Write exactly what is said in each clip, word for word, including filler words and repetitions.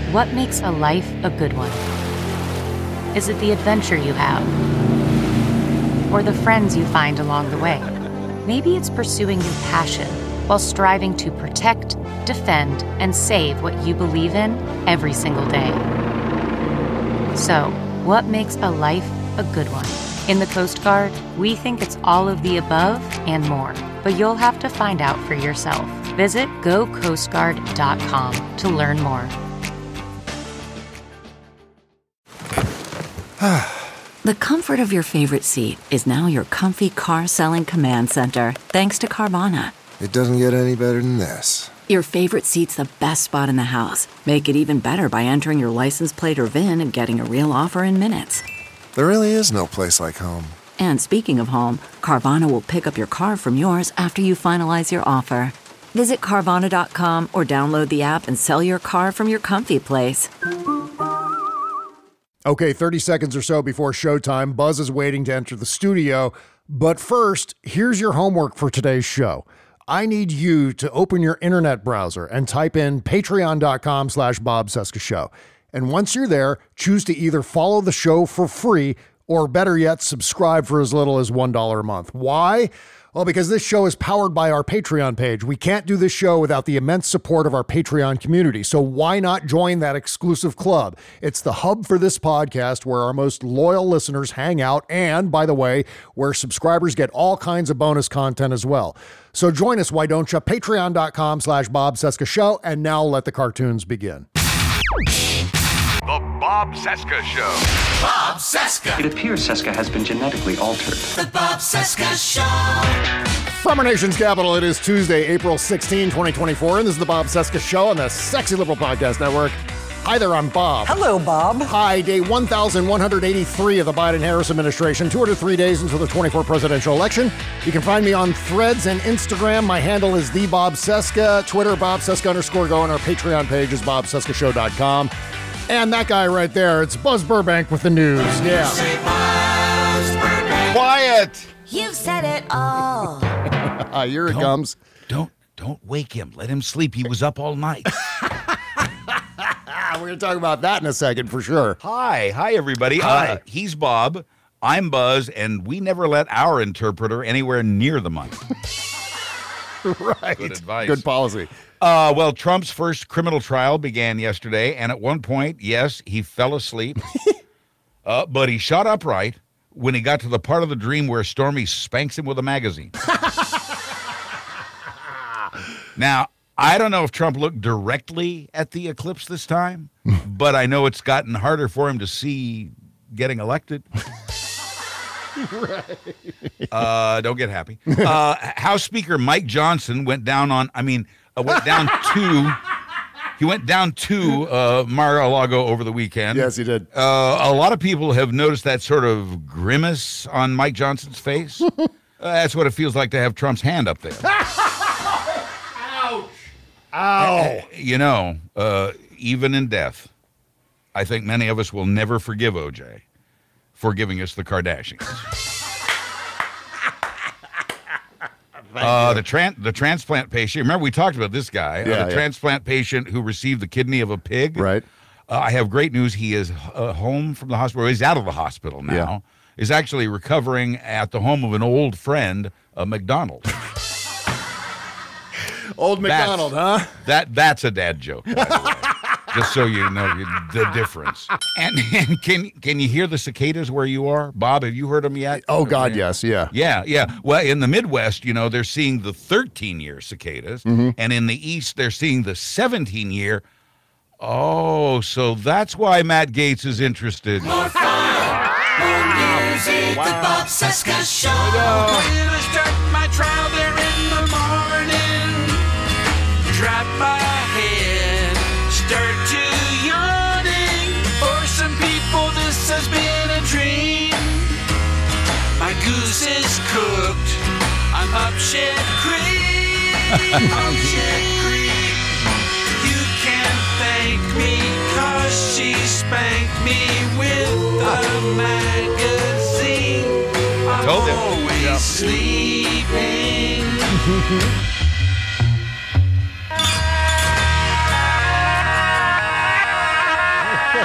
What makes a life a good one? Is it the adventure you have? Or the friends you find along the way? Maybe it's pursuing your passion while striving to protect, defend, and save what you believe in every single day. So, what makes a life a good one? In the Coast Guard, we think it's all of the above and more, but you'll have to find out for yourself. Visit go coast guard dot com to learn more. The comfort of your favorite seat is now your comfy car-selling command center, thanks to Carvana. It doesn't get any better than this. Your favorite seat's the best spot in the house. Make it even better by entering your license plate or V I N and getting a real offer in minutes. There really is no place like home. And speaking of home, Carvana will pick up your car from yours after you finalize your offer. Visit Carvana dot com or download the app and sell your car from your comfy place. Okay, thirty seconds or so before showtime, Buzz is waiting to enter the studio. But first, here's your homework for today's show. I need you to open your internet browser and type in patreon dot com slash Bob Cesca Show. And once you're there, choose to either follow the show for free or better yet, subscribe for as little as one dollar a month. Why? Well, because this show is powered by our Patreon page. We can't do this show without the immense support of our Patreon community. So why not join that exclusive club? It's the hub for this podcast where our most loyal listeners hang out. And by the way, where subscribers get all kinds of bonus content as well. So join us, why don't you? patreon dot com slash Bob Cesca Show. And now let the cartoons begin. The Bob Cesca Show. Bob Cesca. It appears Cesca has been genetically altered. The Bob Cesca Show. From our nation's capital, it is Tuesday, April sixteenth, twenty twenty-four, and this is the Bob Cesca Show on the Sexy Liberal Podcast Network. Hi there, I'm Bob. Hello, Bob. Hi, day one thousand one hundred eighty-three of the Biden-Harris administration, two hundred three days until the twenty-fourth presidential election. You can find me on Threads and Instagram. My handle is the Bob Cesca. Twitter, Bob Cesca underscore go, and our Patreon page is bob cesca show dot com. And that guy right there, it's Buzz Burbank with the news. Yeah. Quiet! You've said it all. Here it Don't- comes. Don't don't wake him. Let him sleep. He was up all night. We're going to talk about that in a second for sure. Hi. Hi, everybody. Hi. Uh, he's Bob. I'm Buzz, and we never let our interpreter anywhere near the money. Right. Good advice. Good policy. Uh, well, Trump's first criminal trial began yesterday, and at one point, yes, he fell asleep, uh, but he shot upright when he got to the part of the dream where Stormy spanks him with a magazine. Now, I don't know if Trump looked directly at the eclipse this time, but I know it's gotten harder for him to see getting elected. Right. Uh, don't get happy. Uh, House Speaker Mike Johnson went down on, I mean, uh, went down to, he went down to uh, Mar-a-Lago over the weekend. Yes, he did. Uh, a lot of people have noticed that sort of grimace on Mike Johnson's face. uh, that's what it feels like to have Trump's hand up there. Ouch. Ow. Uh, you know, uh, even in death, I think many of us will never forgive O J for giving us the Kardashians. Uh, the tran- the transplant patient. Remember, we talked about this guy. Yeah, uh, the yeah. transplant patient who received the kidney of a pig. Right. Uh, I have great news. He is uh, home from the hospital. He's out of the hospital now. Yeah. Is actually recovering at the home of an old friend, uh, McDonald. Old McDonald, That's- huh? That that's a dad joke, by the way. Just so you know the difference. And, and can can you hear the cicadas where you are, Bob? Have you heard them yet? Oh, God, yes, yeah. Yeah, yeah. Well, in the Midwest, you know, they're seeing the thirteen-year cicadas, Mm-hmm. and in the East, they're seeing the seventeen-year. Oh, so that's why Matt Gaetz is interested. More fun, more music. The Bob Cesca Show. When I start my trial there in the morning, drop my head, start to yawning. For some people, this has been a dream. My goose is cooked. I'm up shit creek. Up shit creek. You can thank me, cause she spanked me with a magazine. I'm Told him. always Yeah. sleeping.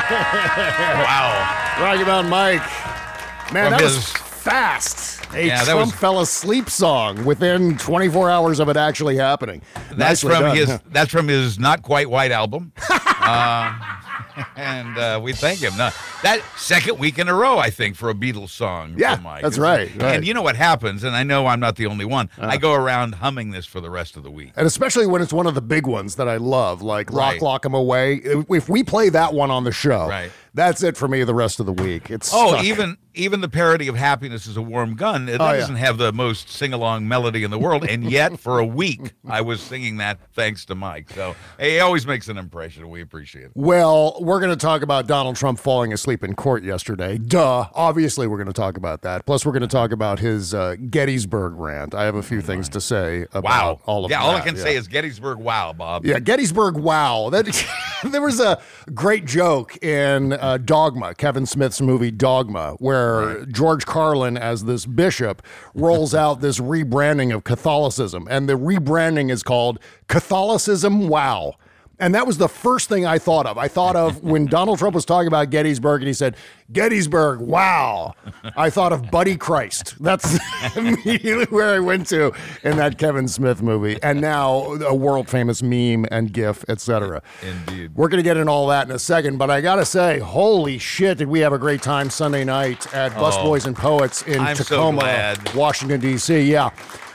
Wow. Rocky Mountain Mike. Man, From that his- was fast. A Yeah, that Trump was- fell asleep song within twenty-four hours of it actually happening. That's Nicely from done. his. That's from his Not Quite White album, uh, and uh, we thank him. No, that second week in a row, I think, for a Beatles song. Yeah, from Mike. that's right, right. And you know what happens, and I know I'm not the only one. I go around humming this for the rest of the week. And especially when it's one of the big ones that I love, like Right. Lock, Lock 'em Away. If if we play that one on the show, Right. that's it for me the rest of the week. It's Oh, stuck. even even the parody of "Happiness Is a Warm Gun" that Oh, yeah. doesn't have the most sing-along melody in the world, and yet for a week I was singing that thanks to Mike. So he always makes an impression. We appreciate it. Well, we're going to talk about Donald Trump falling asleep in court yesterday. Duh. Obviously, we're going to talk about that. Plus, we're going to talk about his uh, Gettysburg rant. I have a few things to say about Wow. all of yeah, that. all I can yeah. say is Gettysburg. Wow, Bob. Yeah, Gettysburg, wow. That there was a great joke in uh, Dogma, Kevin Smith's movie Dogma, where George Carlin, as this bishop, rolls out this rebranding of Catholicism. And the rebranding is called Catholicism Wow. And that was the first thing I thought of. I thought of when Donald Trump was talking about Gettysburg and he said, Gettysburg, wow. I thought of Buddy Christ. That's immediately where I went to in that Kevin Smith movie. And now a world famous meme and GIF, et cetera. Indeed. We're going to get into all that in a second. But I got to say, holy shit, did we have a great time Sunday night at Busboys and Poets in I'm so Tacoma, glad. Washington, D C. Yeah.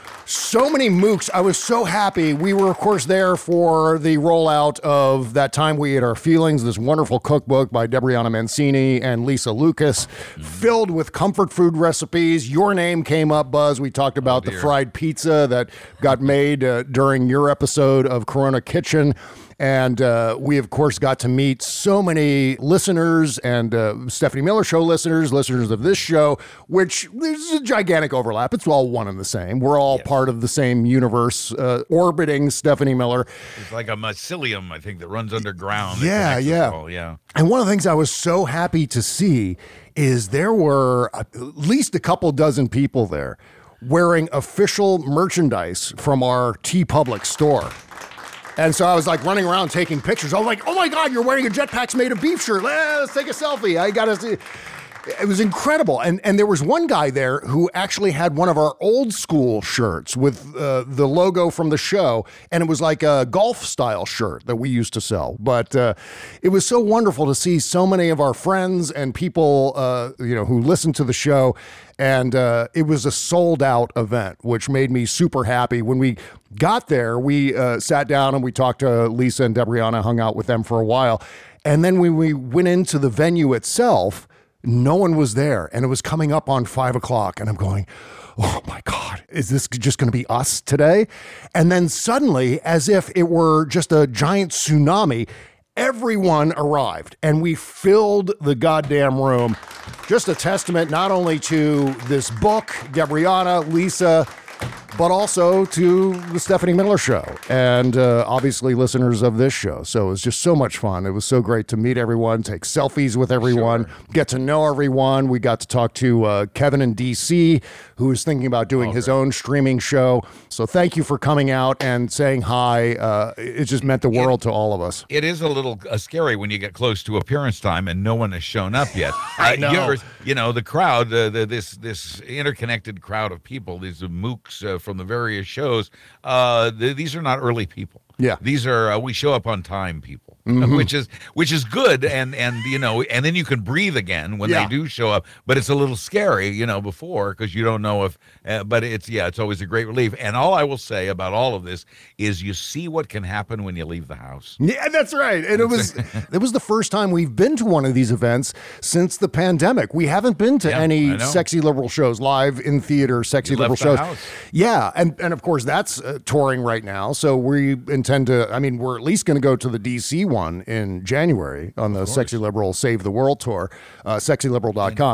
So many mooks. I was so happy. We were, of course, there for the rollout of That Time We Ate Our Feelings, this wonderful cookbook by Debriana Mancini and Lisa Lucas, filled with comfort food recipes. Your name came up, Buzz. We talked about the dear. fried pizza that got made uh, during your episode of Corona Kitchen. And uh, we, of course, got to meet so many listeners and uh, Stephanie Miller Show listeners, listeners of this show, which there's a gigantic overlap. It's all one and the same. We're all part of the same universe uh, orbiting Stephanie Miller. It's like a mycelium, I think, that runs underground. Yeah, It connects us yeah. all, yeah. And one of the things I was so happy to see is there were at least a couple dozen people there wearing official merchandise from our TeePublic store. And so I was like running around taking pictures. I was like, oh my God, you're wearing a Jetpacks Made of Beef shirt. Let's take a selfie. I got to see. It was incredible. And and there was one guy there who actually had one of our old school shirts with uh, the logo from the show. And it was like a golf style shirt that we used to sell. But uh, it was so wonderful to see so many of our friends and people, uh, you know, who listen to the show. And uh, it was a sold out event, which made me super happy. When we got there, we uh, sat down and we talked to Lisa and Debriana, hung out with them for a while. And then when we went into the venue itself, no one was there. And it was coming up on five o'clock. And I'm going, oh my God, is this just going to be us today? And then suddenly, as if it were just a giant tsunami, everyone arrived and we filled the goddamn room. Just a testament not only to this book, Debriana, Lisa, but also to the Stephanie Miller Show and uh, obviously listeners of this show. So it was just so much fun. It was so great to meet everyone, take selfies with everyone, sure. get to know everyone. We got to talk to uh, Kevin in D C, who is thinking about doing okay. his own streaming show. So thank you for coming out and saying hi. Uh, it just meant the world it, to all of us. It is a little uh, scary when you get close to appearance time and no one has shown up yet. I know. Uh, you, ever, you know, the crowd, uh, the, this this interconnected crowd of people, these mooks uh, from the various shows, uh, th- these are not early people. Yeah, these are uh, we show up on time people, mm-hmm. which is which is good, and and you know, and then you can breathe again when yeah. they do show up. But it's a little scary, you know, before because you don't know if. Uh, but it's yeah, it's always a great relief. And all I will say about all of this is, you see what can happen when you leave the house. Yeah, that's right. And it was it was the first time we've been to one of these events since the pandemic. We haven't been to yeah, any sexy liberal shows live in theater. Sexy you liberal left the shows. House. Yeah, and and of course that's uh, touring right now. So we intend to. I mean, we're at least going to go to the D C one in January on the Sexy Liberal Save the World tour, uh, sexy liberal dot com.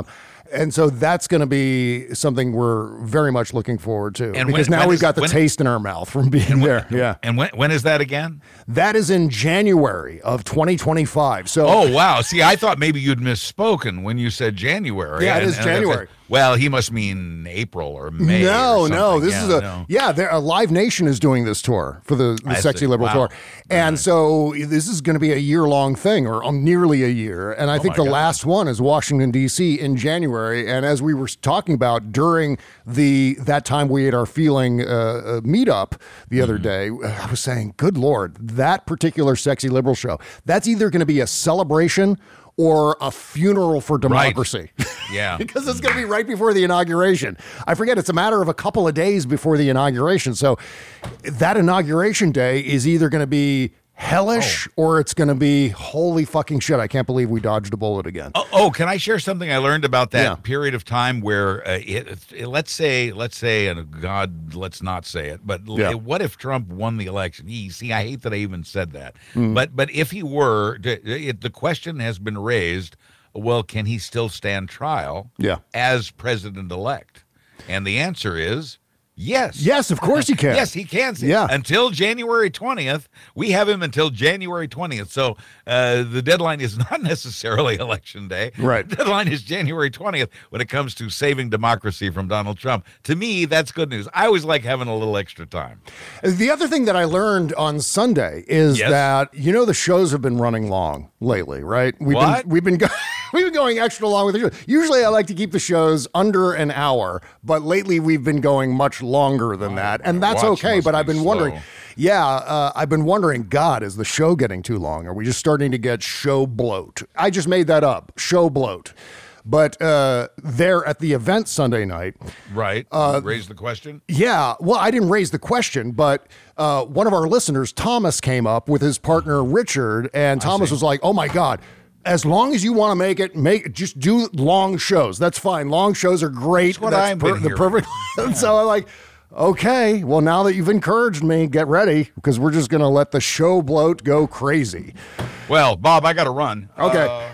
And so that's going to be something we're very much looking forward to. And because when- now when we've is- got the when- taste in our mouth from being there. Yeah. And when when is that again? That is in January of twenty twenty-five. So Oh, wow. See, I thought maybe you'd misspoken when you said January. Yeah, it And- is and I said, January. well, he must mean April or May. No, or no. something. This Yeah, is a no. yeah. There, a Live Nation is doing this tour for the, the I Sexy see. Liberal Wow. tour, Very and nice. so this is going to be a year long thing, or um, nearly a year. And I Oh think my the God. last one is Washington D C in January. And as we were talking about during the that time we had our feeling uh, uh, meetup the other day, I was saying, good Lord, that particular Sexy Liberal show, that's either going to be a celebration or a funeral for democracy. Yeah. Because it's going to be right before the inauguration. I forget, it's a matter of a couple of days before the inauguration. So that inauguration day is either going to be hellish or it's going to be holy fucking shit. I can't believe we dodged a bullet again. Oh, oh, can I share something I learned about that Yeah. period of time where uh, it, it- let's say, let's say, and God, let's not say it, but l- Yeah. what if Trump won the election? He, see, I hate that I even said that, Mm. but but if he were, to, it, the question has been raised: well, can he still stand trial? Yeah. As president-elect, and the answer is. Yes. Yes, of course he can. Yes, he can. Yeah. Until January twentieth. We have him until January twentieth. So uh, the deadline is not necessarily election day. Right. The deadline is January twentieth when it comes to saving democracy from Donald Trump. To me, that's good news. I always like having a little extra time. The other thing that I learned on Sunday is Yes. that, you know, the shows have been running long lately, right? We've What? been we've been go- we've been going extra long with the show. Usually I like to keep the shows under an hour, but lately we've been going much longer than that. And that's watch okay, must but I've be been wondering, slow. yeah, uh, I've been wondering, God, is the show getting too long? Are we just starting to get show bloat? I just made that up, show bloat. But uh, there at the event Sunday night, Right. Uh, Raise the question. yeah, well, I didn't raise the question, but uh, one of our listeners, Thomas, came up with his partner Richard, and Thomas was like, "Oh my God, as long as you want to make it, make just do long shows. That's fine. Long shows are great. That's what I've been the hearing. perfect." And so I'm like, "Okay, well, now that you've encouraged me, get ready because we're just gonna let the show bloat go crazy." Well, Bob, I got to run. Okay. Uh,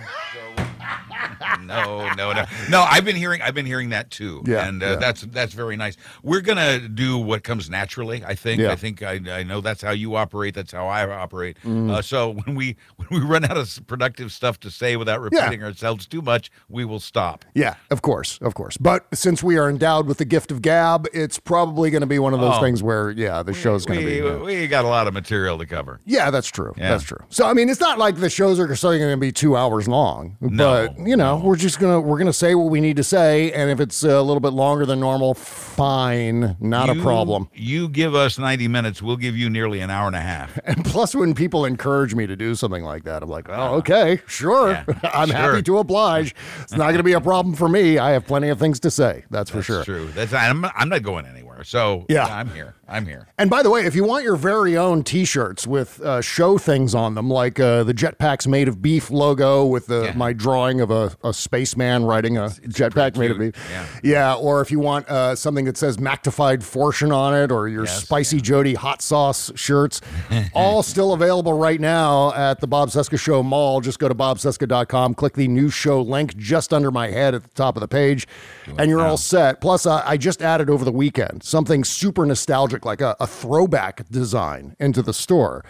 no, no, no, no. I've been hearing, I've been hearing that too, Yeah, and uh, yeah. that's that's very nice. We're gonna do what comes naturally. I think. Yeah. I think I, I know that's how you operate. That's how I operate. Mm-hmm. Uh, so when we when we run out of s- productive stuff to say without repeating ourselves too much, we will stop. Yeah, of course, of course. But since we are endowed with the gift of gab, it's probably going to be one of those Oh. things where, yeah, the show's going to we, be. uh, we got a lot of material to cover. Yeah, that's true. Yeah. That's true. So I mean, it's not like the shows are suddenly going to be two hours long, No, but you know, no. we're just gonna we're gonna say what we need to say, and if it's a little bit longer than normal, fine, not a You- problem. You give us ninety minutes, we'll give you nearly an hour and a half. And plus, when people encourage me to do something like that, I'm like, oh, okay, sure, Yeah, I'm sure. happy to oblige. It's not going to be a problem for me. I have plenty of things to say. That's for That's sure. true. That's I'm, I'm not going anywhere. So Yeah. I'm here. I'm here. And by the way, if you want your very own T-shirts with uh, show things on them, like uh, the Jetpacks Made of Beef logo with the, Yeah. my drawing of a, a spaceman riding a jetpack made of cute. beef, Yeah. yeah. Or if you want uh, something that says Mactified Fortune on it, or your Yes, Spicy Jody hot sauce shirts, all still available right now at the Bob Cesca Show Mall. Just go to bob cesca dot com, click the new show link just under my head at the top of the page, and you're all set. Plus, uh, I just added over the weekend something super nostalgic, like a, a throwback design into the store.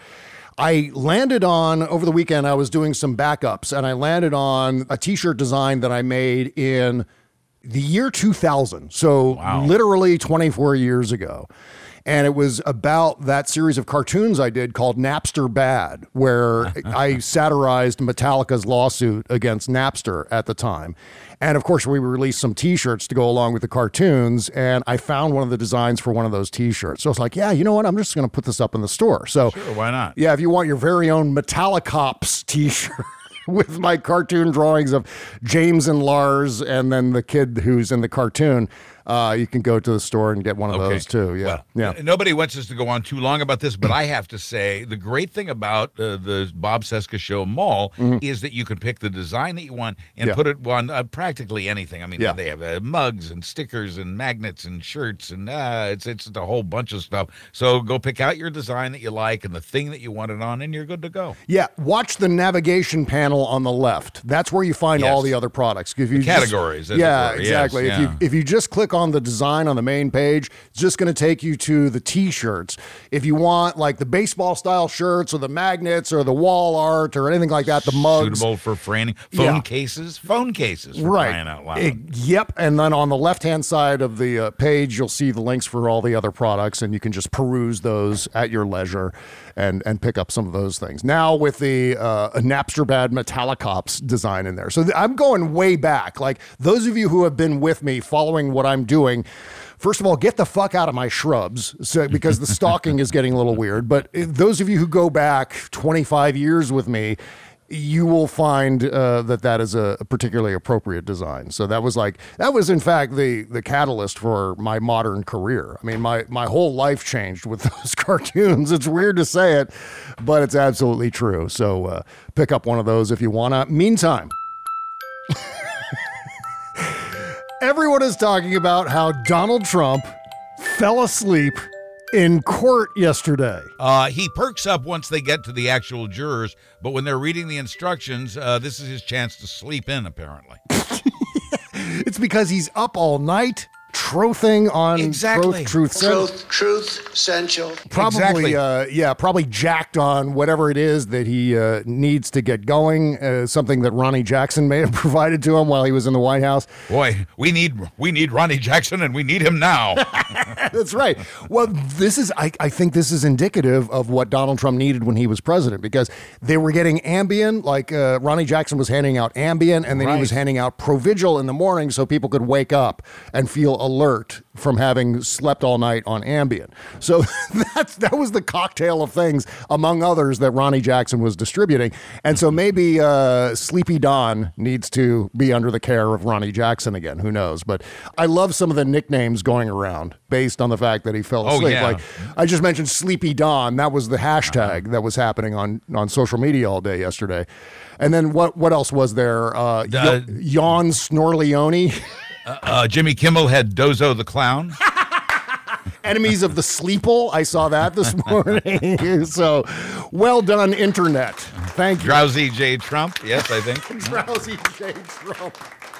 I landed on, over the weekend, I was doing some backups, and I landed on a t-shirt design that I made in the year two thousand. So Wow. literally twenty-four years ago. And it was about that series of cartoons I did called Napster Bad, where I satirized Metallica's lawsuit against Napster at the time. And of course, we released some t-shirts to go along with the cartoons. And I found one of the designs for one of those t-shirts. So I was like, yeah, you know what? I'm just going to put this up in the store. So Sure, why not? yeah, if you want your very own Metallicops t-shirt with my cartoon drawings of James and Lars and then the kid who's in the cartoon, uh, you can go to the store and get one of Okay. those too. Yeah, Well, yeah. n- Nobody wants us to go on too long about this, but I have to say the great thing about uh, the Bob Cesca Show Mall is that you can pick the design that you want and Mm-hmm. Yeah. put it on uh, practically anything. I mean, Yeah. they have uh, mugs and stickers and magnets and shirts and uh, it's it's a whole bunch of stuff. So go pick out your design that you like and the thing that you want it on, and you're good to go. Yeah, watch the navigation panel on the left. That's where you find Yes. all the other products. If you just- categories, as it yeah, were. Yes, exactly. If yeah. you if you just click on the design on the main page, it's just going to take you to the T-shirts. If you want like the baseball style shirts or the magnets or the wall art or anything like that, the mugs. Suitable for framing. Phone Yeah. cases. Phone cases. For Right. Crying out loud. Eh, yep. And then on the left hand side of the uh, page, you'll see the links for all the other products, and you can just peruse those at your leisure and and pick up some of those things. Now with the uh, Napsterbad Metallicops design in there. So th- I'm going way back. Like those of you who have been with me following what I'm doing, first of all, get the fuck out of my shrubs, so, because the stalking is getting a little weird. But eh, those of you who go back twenty-five years with me, you will find uh, that that is a particularly appropriate design. So that was like, that was in fact the the catalyst for my modern career. I mean, my, my whole life changed with those cartoons. It's weird to say it, but it's absolutely true. So uh, pick up one of those if you want to. Meantime, everyone is talking about how Donald Trump fell asleep in court yesterday. Uh, he perks up once they get to the actual jurors, but when they're reading the instructions, uh, this is his chance to sleep in, apparently. It's because he's up all night trothing on Exactly. Truth, Truth, Sen- Truth, truth, essential. Probably, Exactly. uh, yeah, probably jacked on whatever it is that he uh, needs to get going. Uh, something that Ronnie Jackson may have provided to him while he was in the White House. Boy, we need we need Ronnie Jackson, and we need him now. That's right. Well, this is, I, I think this is indicative of what Donald Trump needed when he was president, because they were getting Ambien, like uh, Ronnie Jackson was handing out Ambien, and then Right. he was handing out Provigil in the morning so people could wake up and feel alert from having slept all night on Ambien. So that's, that was the cocktail of things, among others, that Ronnie Jackson was distributing. And so maybe uh, Sleepy Don needs to be under the care of Ronnie Jackson again. Who knows? But I love some of the nicknames going around based on the fact that he fell Oh, asleep. yeah. Like I just mentioned Sleepy Don. That was the hashtag Uh-huh. that was happening on, on social media all day yesterday. And then what, what else was there? Uh, Uh, y- Yawn Snorleone. Uh, Jimmy Kimmel had Dozo the Clown. Enemies of the Sleeple. I saw that this morning. So well done, Internet. Thank you. Drowsy J. Trump. Yes, I think. Drowsy J. Trump.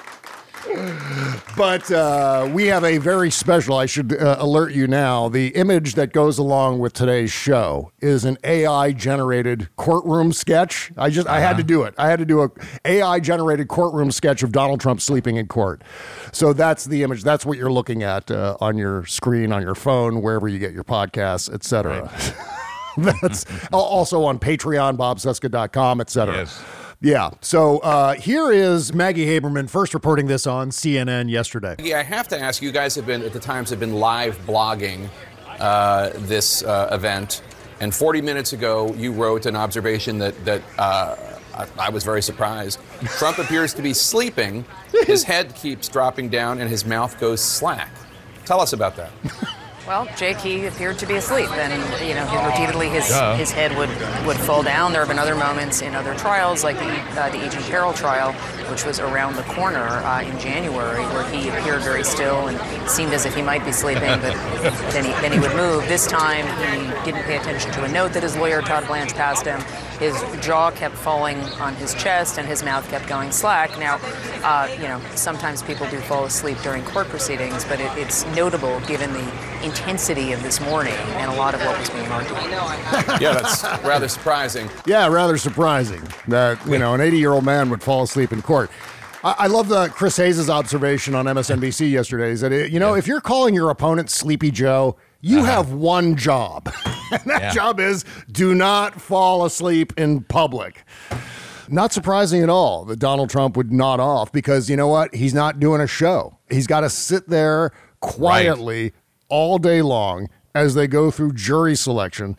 But uh, we have a very special, I should uh, alert you now, the image that goes along with today's show is an A I-generated courtroom sketch. I just, I had to do it. I had to do a A I-generated courtroom sketch of Donald Trump sleeping in court. So that's the image. That's what you're looking at uh, on your screen, on your phone, wherever you get your podcasts, et cetera. That's also on Patreon, bob cesca dot com, et cetera. Yes. Yeah. So uh, here is Maggie Haberman first reporting this on C N N yesterday. Yeah, I have to ask, you guys have been, at the Times, have been live blogging uh, this uh, event. And forty minutes ago, you wrote an observation that, that uh, I, I was very surprised. Trump appears to be sleeping. His head keeps dropping down and his mouth goes slack. Tell us about that. Well, Jake, he appeared to be asleep, and you know, he repeatedly his Duh. his head would, would fall down. There have been other moments in other trials, like the uh, the Agent Carroll trial, which was around the corner uh, in January, where he appeared very still and seemed as if he might be sleeping, but then he then he would move. This time, he didn't pay attention to a note that his lawyer Todd Blanche passed him. His jaw kept falling on his chest, and his mouth kept going slack. Now, uh, you know, sometimes people do fall asleep during court proceedings, but it, it's notable given the intensity of this morning and a lot of what was being argued. Yeah, that's rather surprising. Yeah, rather surprising that, you know, an eighty-year-old man would fall asleep in court. I, I love the Chris Hayes' observation on M S N B C yesterday, is that, it, you know, if you're calling your opponent Sleepy Joe, you Uh-huh. have one job. And that Yeah. job is do not fall asleep in public. Not surprising at all that Donald Trump would nod off, because you know what? He's not doing a show. He's got to sit there quietly all day long as they go through jury selection.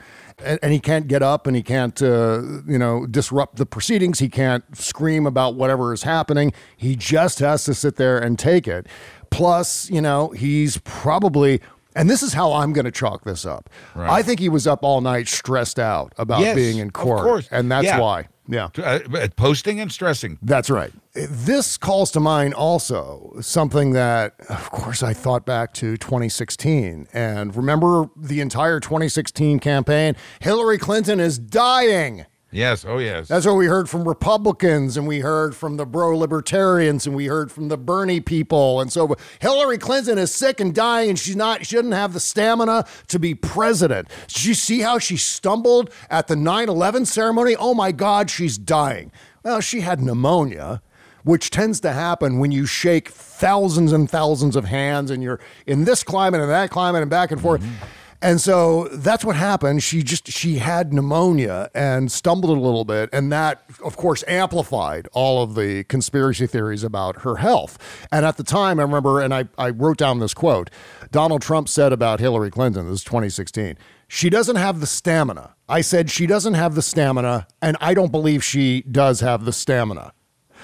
and, and he can't get up and he can't, uh, you know, disrupt the proceedings. He can't scream about whatever is happening. He just has to sit there and take it. Plus, you know, he's probably, and this is how I'm going to chalk this up. Right. I think he was up all night stressed out about yes, being in court. Of course. And that's yeah. why. Yeah. Uh, posting and stressing. That's right. This calls to mind also something that, of course, I thought back to twenty sixteen. And remember the entire twenty sixteen campaign? Hillary Clinton is dying. Yes. Oh, yes. That's what we heard from Republicans, and we heard from the bro-libertarians, and we heard from the Bernie people. And so Hillary Clinton is sick and dying, and she's not, she doesn't have the stamina to be president. Did you see how she stumbled at the nine eleven ceremony? Oh, my God, she's dying. Well, she had pneumonia, which tends to happen when you shake thousands and thousands of hands, and you're in this climate and that climate and back and forth. Mm-hmm. And so that's what happened. She just, she had pneumonia and stumbled a little bit. And that, of course, amplified all of the conspiracy theories about her health. And at the time, I remember, and I, I wrote down this quote, Donald Trump said about Hillary Clinton, this is twenty sixteen, she doesn't have the stamina. I said, she doesn't have the stamina, and I don't believe she does have the stamina.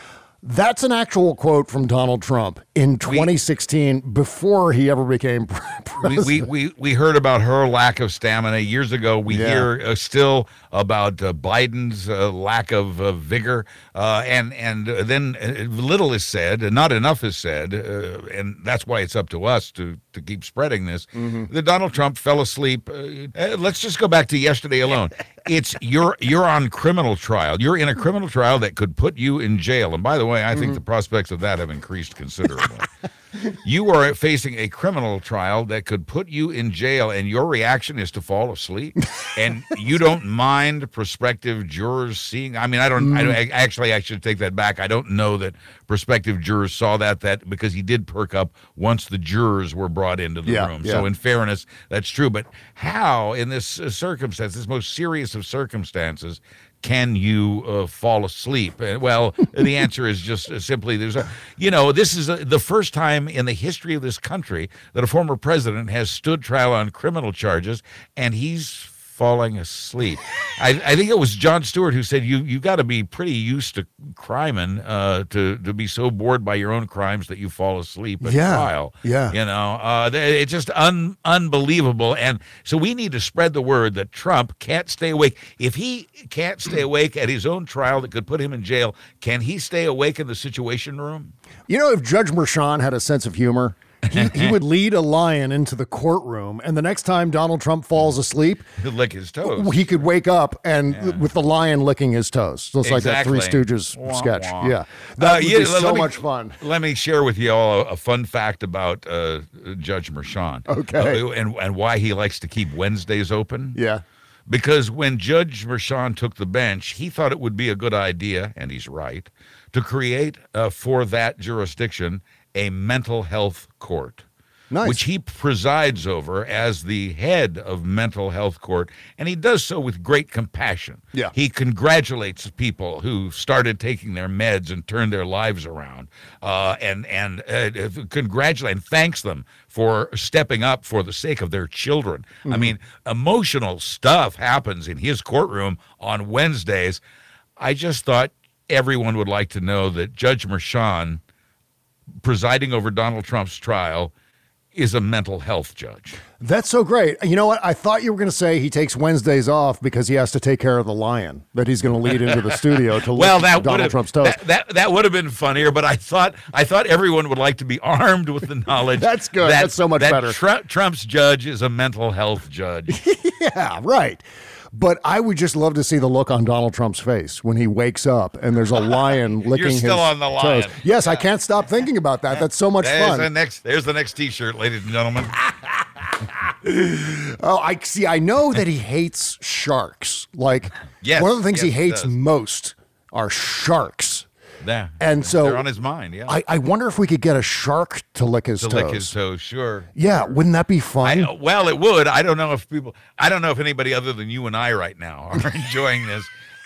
That's an actual quote from Donald Trump in twenty sixteen, we, before he ever became president. We, we, we, we heard about her lack of stamina years ago. We yeah. hear uh, still about uh, Biden's uh, lack of uh, vigor. Uh, and, and then uh, little is said, and not enough is said, uh, and that's why it's up to us to, to keep spreading this, mm-hmm. that Donald Trump fell asleep. Uh, uh, let's just go back to yesterday alone. It's you're you're on criminal trial. You're in a criminal trial that could put you in jail. And by the way, I think mm-hmm. the prospects of that have increased considerably. You are facing a criminal trial that could put you in jail, and your reaction is to fall asleep. And you don't mind prospective jurors seeing. I mean, I don't. Mm. I don't I, actually, I should take that back. I don't know that prospective jurors saw that that because he did perk up once the jurors were brought into the yeah, room. Yeah. So, in fairness, that's true. But how, in this uh, circumstance, this most serious of circumstances, can you uh, fall asleep? Uh, well, the answer is just uh, simply there's a, you know, this is a, the first time in the history of this country that a former president has stood trial on criminal charges, and he's falling asleep. I, I think it was Jon Stewart who said you you got to be pretty used to criming uh, to to be so bored by your own crimes that you fall asleep at yeah, trial. Yeah, you know, uh, it's just un, unbelievable. And so we need to spread the word that Trump can't stay awake. If he can't stay awake at his own trial that could put him in jail, can he stay awake in the Situation Room? You know, if Judge Merchan had a sense of humor, He, he would lead a lion into the courtroom, and the next time Donald Trump falls asleep, he'll lick his toes. He could wake up and yeah. with the lion licking his toes, just exactly. like that Three Stooges wah, sketch. Wah. Yeah, that uh, would yeah, be so me, much fun. Let me share with you all a, a fun fact about uh, Judge Merchan. Okay, uh, and and why he likes to keep Wednesdays open. Yeah. Because when Judge Merchan took the bench, he thought it would be a good idea, and he's right, to create uh, for that jurisdiction a mental health court. Nice. Which he presides over as the head of mental health court, and he does so with great compassion. Yeah. He congratulates people who started taking their meds and turned their lives around, uh, and and uh, congratulate and thanks them for stepping up for the sake of their children. Mm-hmm. I mean, emotional stuff happens in his courtroom on Wednesdays. I just thought everyone would like to know that Judge Merchan, presiding over Donald Trump's trial, is a mental health judge. That's so great. You know what? I thought you were going to say he takes Wednesdays off because he has to take care of the lion that he's going to lead into the studio to well, lick that Donald Trump's toes. That, that, that would have been funnier, but I thought I thought everyone would like to be armed with the knowledge. That's good. That, That's so much that better. Tr- Trump's judge is a mental health judge. Yeah, right. But I would just love to see the look on Donald Trump's face when he wakes up and there's a lion licking You're still his on the lion. toes. Yes, yeah. I can't stop thinking about that. That's so much there's fun. The next, there's the next T-shirt, ladies and gentlemen. Oh, I see. I know that he hates sharks. Like, yes, one of the things yes, he hates does. most are sharks. Yeah, and so they're on his mind. Yeah, I, I wonder if we could get a shark to lick his to toes. lick his toes, sure. Yeah, wouldn't that be fun? I, well, it would. I don't know if people. I don't know if anybody other than you and I right now are enjoying this.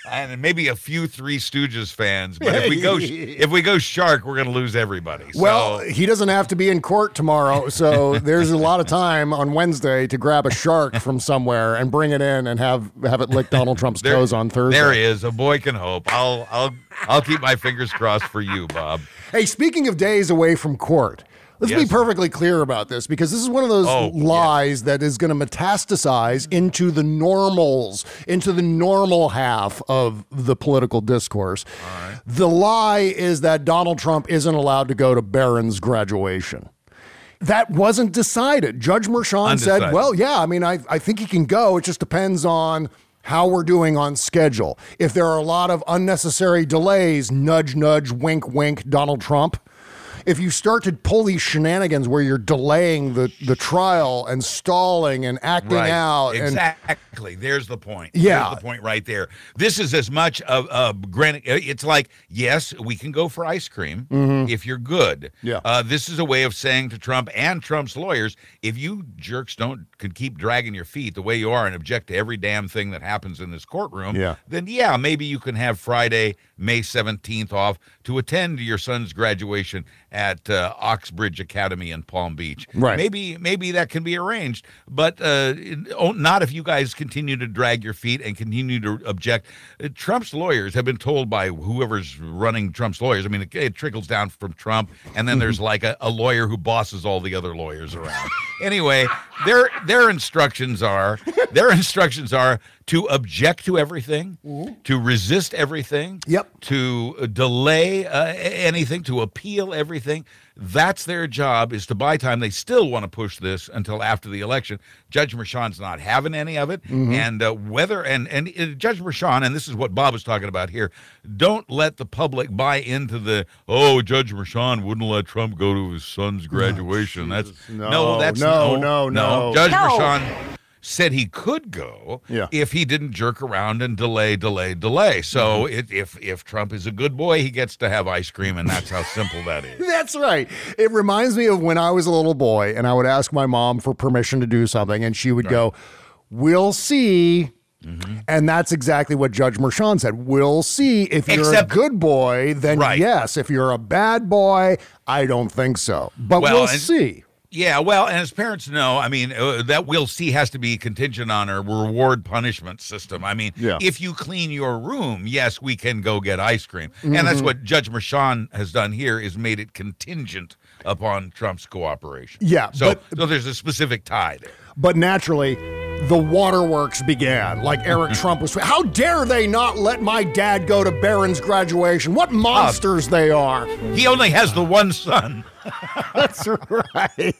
and maybe a few Three Stooges fans. But if we go if we go shark, we're going to lose everybody. So. Well, he doesn't have to be in court tomorrow, so there's a lot of time on Wednesday to grab a shark from somewhere and bring it in and have have it lick Donald Trump's there, toes on Thursday. There is. A boy can hope. I'll I'll I'll keep my fingers crossed for you, Bob. Hey, speaking of days away from court, let's Yes. be perfectly clear about this, because this is one of those Oh, lies that is going to metastasize into the normals, into the normal half of the political discourse. The lie is that Donald Trump isn't allowed to go to Barron's graduation. That wasn't decided. Judge Merchan said, Undecided. well, yeah, I mean, I, I think he can go. It just depends on how we're doing on schedule. If there are a lot of unnecessary delays, nudge, nudge, wink, wink, Donald Trump. If you start to pull these shenanigans where you're delaying the, the trial and stalling and acting Right. out. And, Exactly. There's the point. Yeah. There's the point right there. This is as much of a granted. It's like, yes, we can go for ice cream if you're good. Yeah. Uh, this is a way of saying to Trump and Trump's lawyers, if you jerks don't can keep dragging your feet the way you are and object to every damn thing that happens in this courtroom, Yeah. then yeah, maybe you can have Friday, May seventeenth off to attend your son's graduation at uh, Oxbridge Academy in Palm Beach. Right. Maybe maybe that can be arranged, but uh, oh, not if you guys continue to drag your feet and continue to object. Uh, Trump's lawyers have been told by whoever's running Trump's lawyers. I mean, it, it trickles down from Trump, and then there's like a, a lawyer who bosses all the other lawyers around. Anyway, their their instructions are their instructions are to object to everything, to resist everything, Yep. to uh, delay uh, anything, to appeal everything. That's their job, is to buy time. They still want to push this until after the election. Judge Merchan's not having any of it. And uh, whether, and, and uh, Judge Merchan, and this is what Bob was talking about here, don't let the public buy into the, oh, Judge Merchan wouldn't let Trump go to his son's graduation. that's No, that's no, no, no. Judge No. Merchan said he could go Yeah. if he didn't jerk around and delay, delay, delay. So Mm-hmm. it, if if Trump is a good boy, he gets to have ice cream, and that's how simple that is. That's right. It reminds me of when I was a little boy and I would ask my mom for permission to do something, and she would go, we'll see. Mm-hmm. And that's exactly what Judge Merchan said. We'll see. If you're Except- a good boy, then Right. yes. If you're a bad boy, I don't think so. But Well, we'll and- see. Yeah, well, and as parents know, I mean, uh, that we'll see has to be contingent on a reward punishment system. I mean, Yeah. if you clean your room, yes, we can go get ice cream. And that's Mm-hmm. what Judge Merchan has done here, is made it contingent upon Trump's cooperation. Yeah, So, but- so there's a specific tie there. But naturally, the waterworks began. Like Eric Trump was, how dare they not let my dad go to Barron's graduation? What monsters they are. He only has the one son. That's right.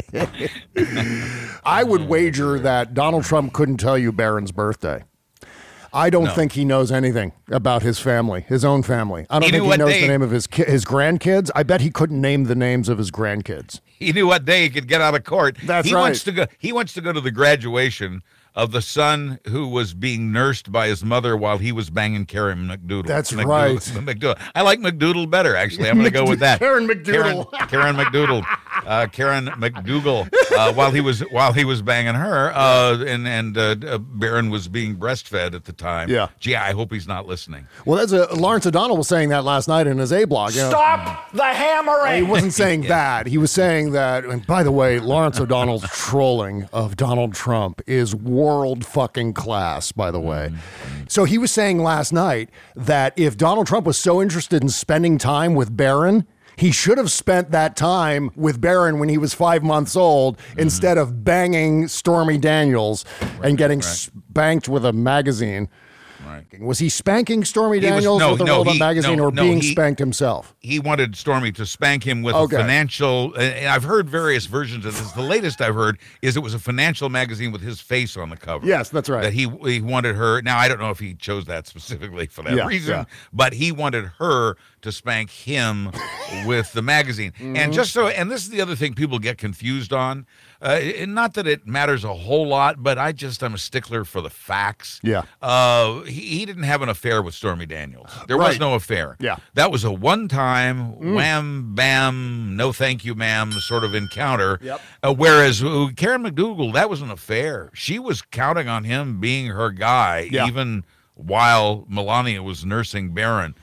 I would wager that Donald Trump couldn't tell you Barron's birthday. I don't No. think he knows anything about his family, his own family. I don't He knew think he what knows they- the name of his ki- his grandkids. I bet he couldn't name the names of his grandkids. He knew what day he could get out of court. That's he right. Wants to go, he wants to go to the graduation of the son who was being nursed by his mother while he was banging Karen McDougal. That's McDougal- right. McDougal. I like McDougal better, actually. I'm going to go with that. Karen McDougal. Karen, Karen McDougal. Uh, Karen McDougal. Uh, while he was while he was banging her, uh, and and uh, uh, Barron was being breastfed at the time. Yeah. Gee, I hope he's not listening. Well, that's a, Lawrence O'Donnell was saying that last night in his A blog. You know. Stop the He hammering! wasn't saying that. He was saying that, and by the way, Lawrence O'Donnell's trolling of Donald Trump is world fucking class, by the way. So he was saying last night that if Donald Trump was so interested in spending time with Barron, he should have spent that time with Barron when he was five months old instead of banging Stormy Daniels and getting right. spanked with a magazine. Right. Was he spanking Stormy He was- Daniels no, with a no, rolled up he- magazine no, or no, being he- spanked himself? He wanted Stormy to spank him with Okay. a financial, and I've heard various versions of this. The latest I've heard is it was a financial magazine with his face on the cover. Yes, that's right. That he he wanted her. Now I don't know if he chose that specifically for that Yeah, reason, yeah. but he wanted her to spank him with the magazine. Mm-hmm. And just so, and this is the other thing people get confused on. Uh, and not that it matters a whole lot, but I just I'm a stickler for the facts. Yeah. Uh, he, he didn't have an affair with Stormy Daniels. There was Right. no affair. Yeah. That was a one-time Mm. wham, bam, no thank you, ma'am sort of encounter. Yep. Uh, whereas uh, Karen McDougal, that was an affair. She was counting on him being her guy, Yeah. even while Melania was nursing Barron.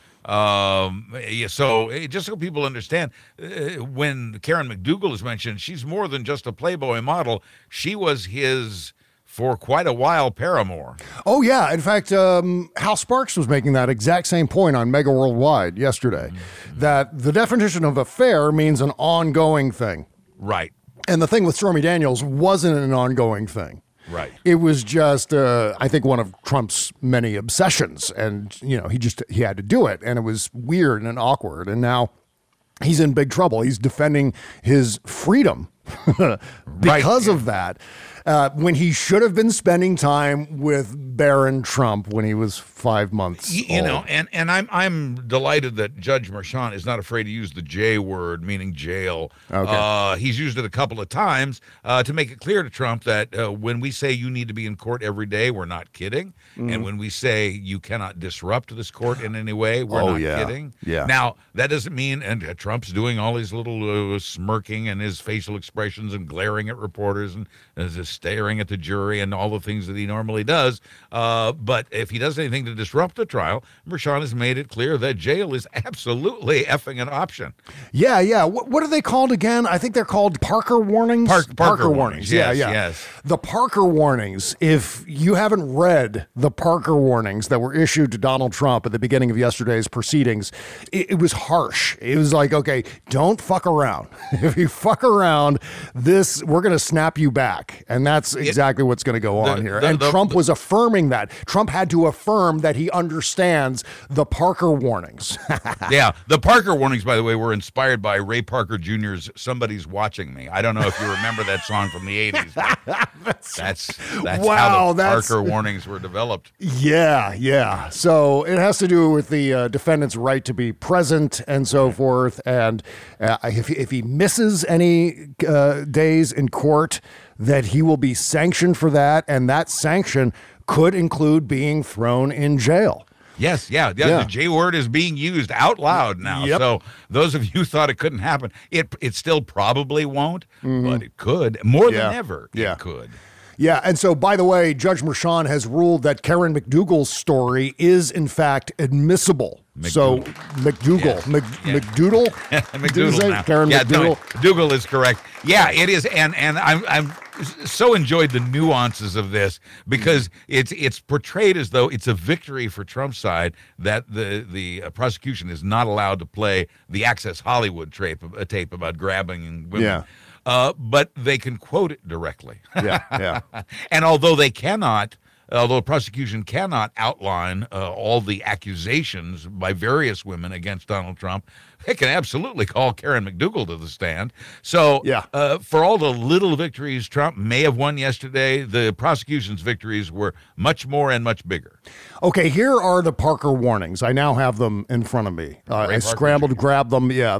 Um, yeah, so eh, just so people understand, uh, when Karen McDougal is mentioned, she's more than just a Playboy model. She was his, for quite a while, paramour. Oh, yeah. In fact, um, Hal Sparks was making that exact same point on Mega Worldwide yesterday, mm-hmm. that the definition of affair means an ongoing thing. Right. And the thing with Stormy Daniels wasn't an ongoing thing. Right. It was just, uh, I think, one of Trump's many obsessions. And, you know, he just, he had to do it. And it was weird and awkward. And now he's in big trouble. He's defending his freedom because right. of that. Uh, when he should have been spending time with Barron Trump when he was five months you, old. You know, and, and I'm I'm delighted that Judge Merchan is not afraid to use the J word, meaning jail. Okay. Uh, he's used it a couple of times uh, to make it clear to Trump that uh, when we say you need to be in court every day, we're not kidding. Mm. And when we say you cannot disrupt this court in any way, we're oh, not yeah. kidding. Yeah. Now, that doesn't mean, and uh, Trump's doing all these little uh, smirking and his facial expressions and glaring at reporters and uh, just staring at the jury and all the things that he normally does. Uh, but if he does anything to disrupt the trial, Merchan has made it clear that jail is absolutely effing an option. Yeah, yeah. What, what are they called again? I think they're called Parker warnings. Park, Parker, Parker warnings. warnings. Yeah, yes, yeah. Yes. The Parker warnings, if you haven't read the Parker warnings that were issued to Donald Trump at the beginning of yesterday's proceedings, it, it was harsh. It was like, okay, don't fuck around. If you fuck around, this, we're going to snap you back. And that's exactly what's going to go on the, here. The, and the, Trump the, was affirming that. Trump had to affirm that he understands the Parker warnings. Yeah. The Parker warnings, by the way, were inspired by Ray Parker Junior's Somebody's Watching Me. I don't know if you remember that song from the eighties. that's that's, that's wow, how the that's, Parker warnings were developed. Yeah, yeah. So it has to do with the uh, defendant's right to be present and so forth. And uh, if, if he misses any uh, days in court, that he will be sanctioned for that. And that sanction could include being thrown in jail. Yes, yeah, yeah, yeah. The J word is being used out loud now. Yep. So those of you who thought it couldn't happen, it it still probably won't, mm-hmm. but it could. More yeah. than ever, yeah. it could. Yeah, and so, by the way, Judge Merchan has ruled that Karen McDougal's story is, in fact, admissible. McDougal. So, McDougal. Yes. Mc, Yeah. McDoodle? McDougal now. Karen yeah, McDougal? No, Dougal is correct. Yeah, it is, and and I'm I'm so enjoyed the nuances of this because it's it's portrayed as though it's a victory for Trump's side that the the uh, prosecution is not allowed to play the Access Hollywood tape, a tape about grabbing women. Yeah. Uh, but they can quote it directly. Yeah, yeah. And although they cannot, although prosecution cannot outline uh, all the accusations by various women against Donald Trump, they can absolutely call Karen McDougal to the stand. So yeah. uh, for all the little victories Trump may have won yesterday, the prosecution's victories were much more and much bigger. Okay, here are the Parker warnings. I now have them in front of me. Uh, I Parker scrambled to grab them. Yeah.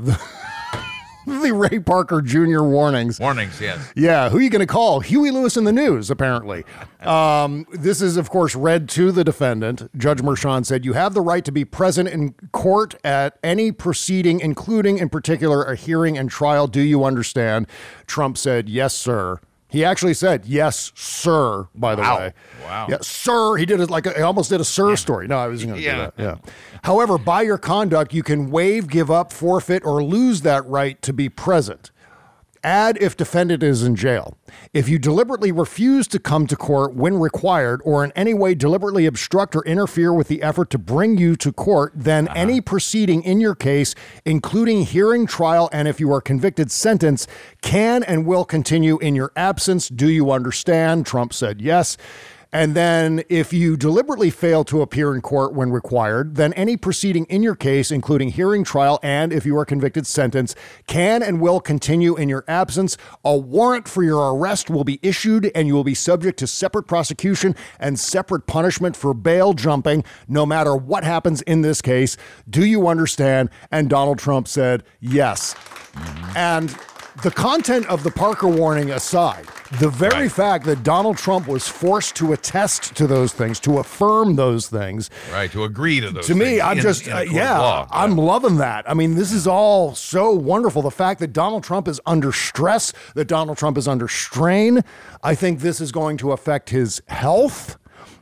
The Ray Parker Junior warnings. Warnings, yes. Yeah, who are you going to call? Huey Lewis in the News, apparently. Um, this is, of course, read to the defendant. Judge Merchan said, you have the right to be present in court at any proceeding, including, in particular, a hearing and trial. Do you understand? Trump said, yes, sir. He actually said, yes, sir, by the wow. way. Wow. Yeah, sir. He did it like, a, he almost did a sir yeah. story. No, I wasn't going to yeah. do that. Yeah. However, by your conduct, you can waive, give up, forfeit, or lose that right to be present. Add if defendant is in jail. If you deliberately refuse to come to court when required or in any way deliberately obstruct or interfere with the effort to bring you to court, then uh-huh. any proceeding in your case, including hearing, trial, and if you are convicted, sentence, can and will continue in your absence. Do you understand? Trump said yes. And then if you deliberately fail to appear in court when required, then any proceeding in your case, including hearing, trial, and if you are convicted, sentence, can and will continue in your absence. A warrant for your arrest will be issued and you will be subject to separate prosecution and separate punishment for bail jumping, no matter what happens in this case. Do you understand? And Donald Trump said, yes. Mm-hmm. And the content of the Parker warning aside, the very right. fact that Donald Trump was forced to attest to those things, to affirm those things. Right, to agree to those to things. me, I'm in, just, in uh, yeah, law. I'm yeah. loving that. I mean, this is all so wonderful. The fact that Donald Trump is under stress, that Donald Trump is under strain, I think this is going to affect his health.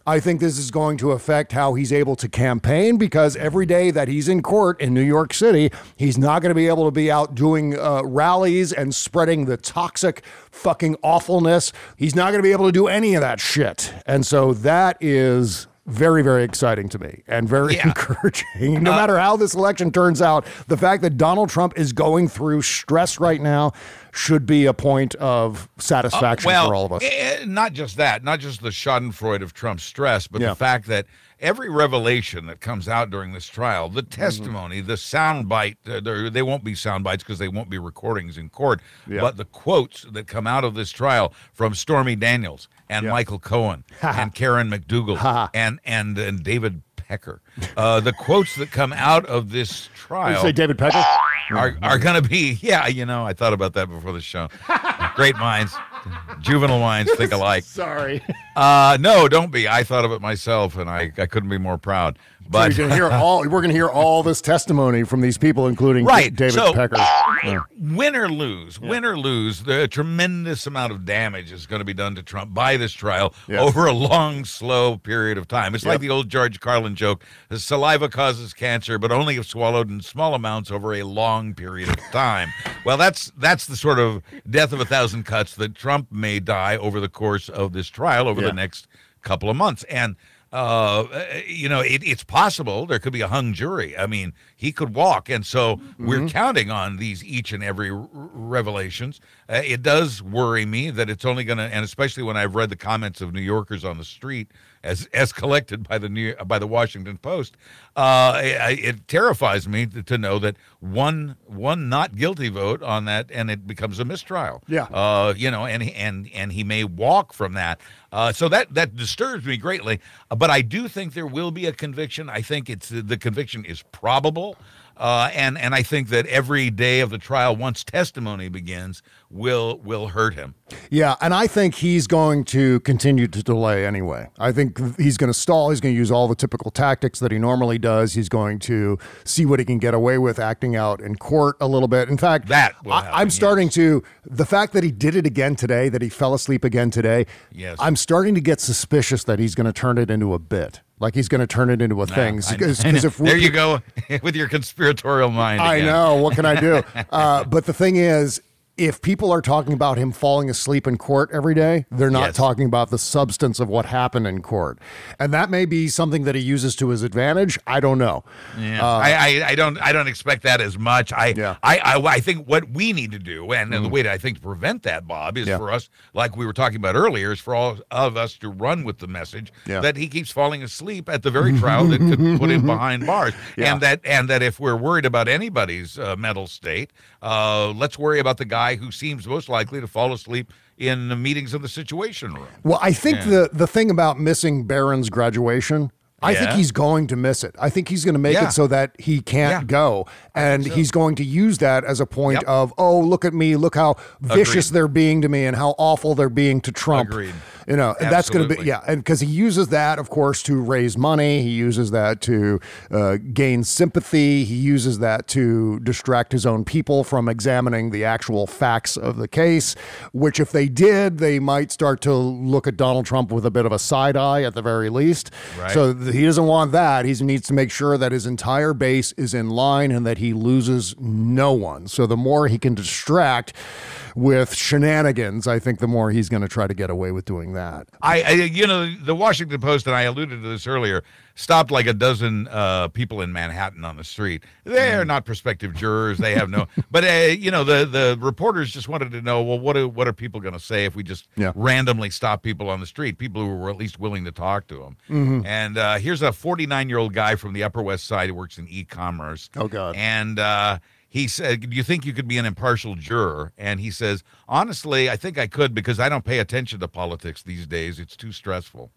I think this is going to affect how he's able to campaign, because every day that he's in court in New York City, he's not going to be able to be out doing uh, rallies and spreading the toxic fucking awfulness. He's not going to be able to do any of that shit. And so that is very, very exciting to me and very yeah. encouraging. No uh, matter how this election turns out, the fact that Donald Trump is going through stress right now should be a point of satisfaction uh, well, for all of us. Uh, not just that, not just the schadenfreude of Trump's stress, but yeah. the fact that every revelation that comes out during this trial, the testimony, mm-hmm. the sound bite, uh, they won't be sound bites because they won't be recordings in court, yeah. but the quotes that come out of this trial from Stormy Daniels and yeah. Michael Cohen and Karen McDougal and, and, and David Pecker. Uh, the quotes that come out of this trial. Did you say David Pecker? Are, are going to be, yeah, you know, I thought about that before the show. Great minds, juvenile minds think alike. Sorry. Uh, no, don't be. I thought of it myself, and I, I couldn't be more proud. But so you're gonna hear all, we're going to hear all this testimony from these people, including right. David so, Pecker. Yeah. Win or lose, yeah. win or lose, the tremendous amount of damage is going to be done to Trump by this trial yeah. over a long, slow period of time. It's yep. like the old George Carlin joke: the saliva causes cancer, but only if swallowed in small amounts over a long period of time. Well, that's that's the sort of death of a thousand cuts that Trump may die over the course of this trial over yeah. the next couple of months. And Uh, you know, it, it's possible there could be a hung jury. I mean, he could walk. And so mm-hmm. we're counting on these each and every r- revelations. Uh, it does worry me that it's only going to, and especially when I've read the comments of New Yorkers on the street as as collected by the New by the Washington Post, uh, it, it terrifies me to, to know that one one not guilty vote on that, and it becomes a mistrial. Yeah. Uh, you know, and and and he may walk from that. Uh, so that that disturbs me greatly. Uh, but I do think there will be a conviction. I think it's the conviction is probable. Uh, and and I think that every day of the trial, once testimony begins, will will hurt him. Yeah, and I think he's going to continue to delay anyway. I think he's going to stall. He's going to use all the typical tactics that he normally does. He's going to see what he can get away with acting out in court a little bit. In fact, that will I, happen, I'm starting yes. to, the fact that he did it again today, that he fell asleep again today, yes. I'm starting to get suspicious that he's going to turn it into a bit. Like he's going to turn it into a thing. No, Because if there you go with your conspiratorial mind. I again. know. What can I do? uh, but the thing is, if people are talking about him falling asleep in court every day, they're not yes. talking about the substance of what happened in court. And that may be something that he uses to his advantage. I don't know. Yeah. Uh, I, I, I don't I don't expect that as much. I yeah. I, I I think what we need to do, and, and Mm. the way that I think to prevent that, Bob, is Yeah. for us, like we were talking about earlier, is for all of us to run with the message Yeah. that he keeps falling asleep at the very trial that could put him behind bars. Yeah. And that and that if we're worried about anybody's uh, mental state, uh, let's worry about the guy who seems most likely to fall asleep in the meetings of the Situation Room. Well, I think Yeah. the, the thing about missing Barron's graduation, I think Yeah. he's going to miss it. I think he's going to make Yeah. it so that he can't Yeah. go. And so. he's going to use that as a point Yep. of, oh, look at me. Look how vicious Agreed. they're being to me and how awful they're being to Trump. Agreed. You know, and that's going to be, Absolutely. yeah. And because he uses that, of course, to raise money. He uses that to uh, gain sympathy. He uses that to distract his own people from examining the actual facts of the case, which if they did, they might start to look at Donald Trump with a bit of a side eye at the very least. Right. So th- he doesn't want that. He needs to make sure that his entire base is in line and that he loses no one. So the more he can distract with shenanigans, I think the more he's going to try to get away with doing that. I, I, you know, the Washington Post, and I alluded to this earlier, stopped like a dozen uh, people in Manhattan on the street. They're not prospective jurors. They have no, but uh, you know, the the reporters just wanted to know, well, what are what are people going to say if we just Yeah. randomly stop people on the street? People who were at least willing to talk to them. Mhm. And uh, here's a forty-nine year old guy from the Upper West Side who works in e-commerce. Oh God. And uh, he said, do you think you could be an impartial juror? And he says, honestly, I think I could because I don't pay attention to politics these days. It's too stressful.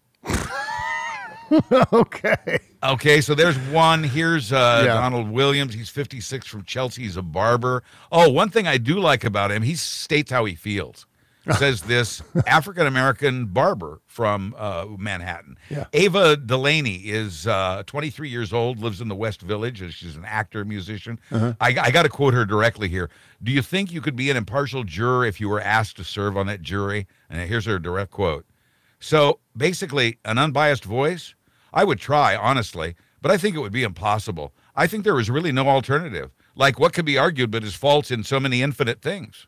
Okay. Okay, so there's one. Here's uh, Yeah. Donald Williams. He's fifty-six from Chelsea. He's a barber. Oh, one thing I do like about him, he states how he feels. Says this African-American barber from uh, Manhattan. Yeah. Ava Delaney is uh, twenty-three years old, lives in the West Village. She's an actor, musician. Uh-huh. I, I got to quote her directly here. Do you think you could be an impartial juror if you were asked to serve on that jury? And here's her direct quote. So basically, an unbiased voice, I would try, honestly, but I think it would be impossible. I think there is really no alternative. Like, what could be argued but is false in so many infinite things?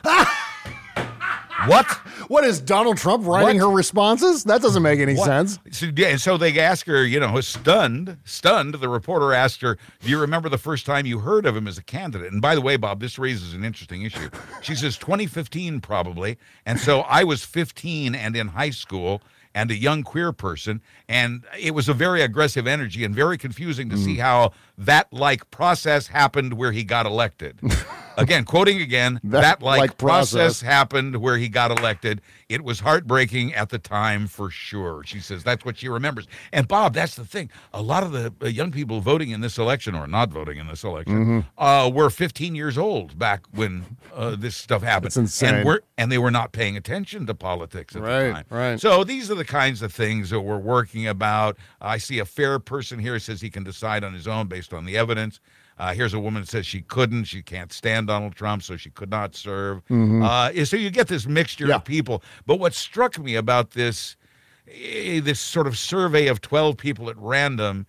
What? What is Donald Trump writing What? her responses? That doesn't make any What? sense. So, yeah, and so they ask her, you know, stunned, stunned. The reporter asked her, do you remember the first time you heard of him as a candidate? And by the way, Bob, this raises an interesting issue. She says twenty fifteen probably. And so I was fifteen and in high school and a young queer person. And it was a very aggressive energy and very confusing to mm. see how that like process happened where he got elected. Again, quoting again, that, that like, like process. process happened where he got elected. It was heartbreaking at the time for sure. She says that's what she remembers. And Bob, that's the thing. A lot of the uh, young people voting in this election or not voting in this election mm-hmm. uh, were fifteen years old back when uh, this stuff happened. That's insane. And, we're, and they were not paying attention to politics at right, the time. Right. So these are the kinds of things that we're working about. I see a fair person here who says he can decide on his own based on the evidence. Uh, here's a woman that says she couldn't. She can't stand Donald Trump, so she could not serve. Mm-hmm. Uh, so you get this mixture yeah. of people. But what struck me about this, uh, this sort of survey of twelve people at random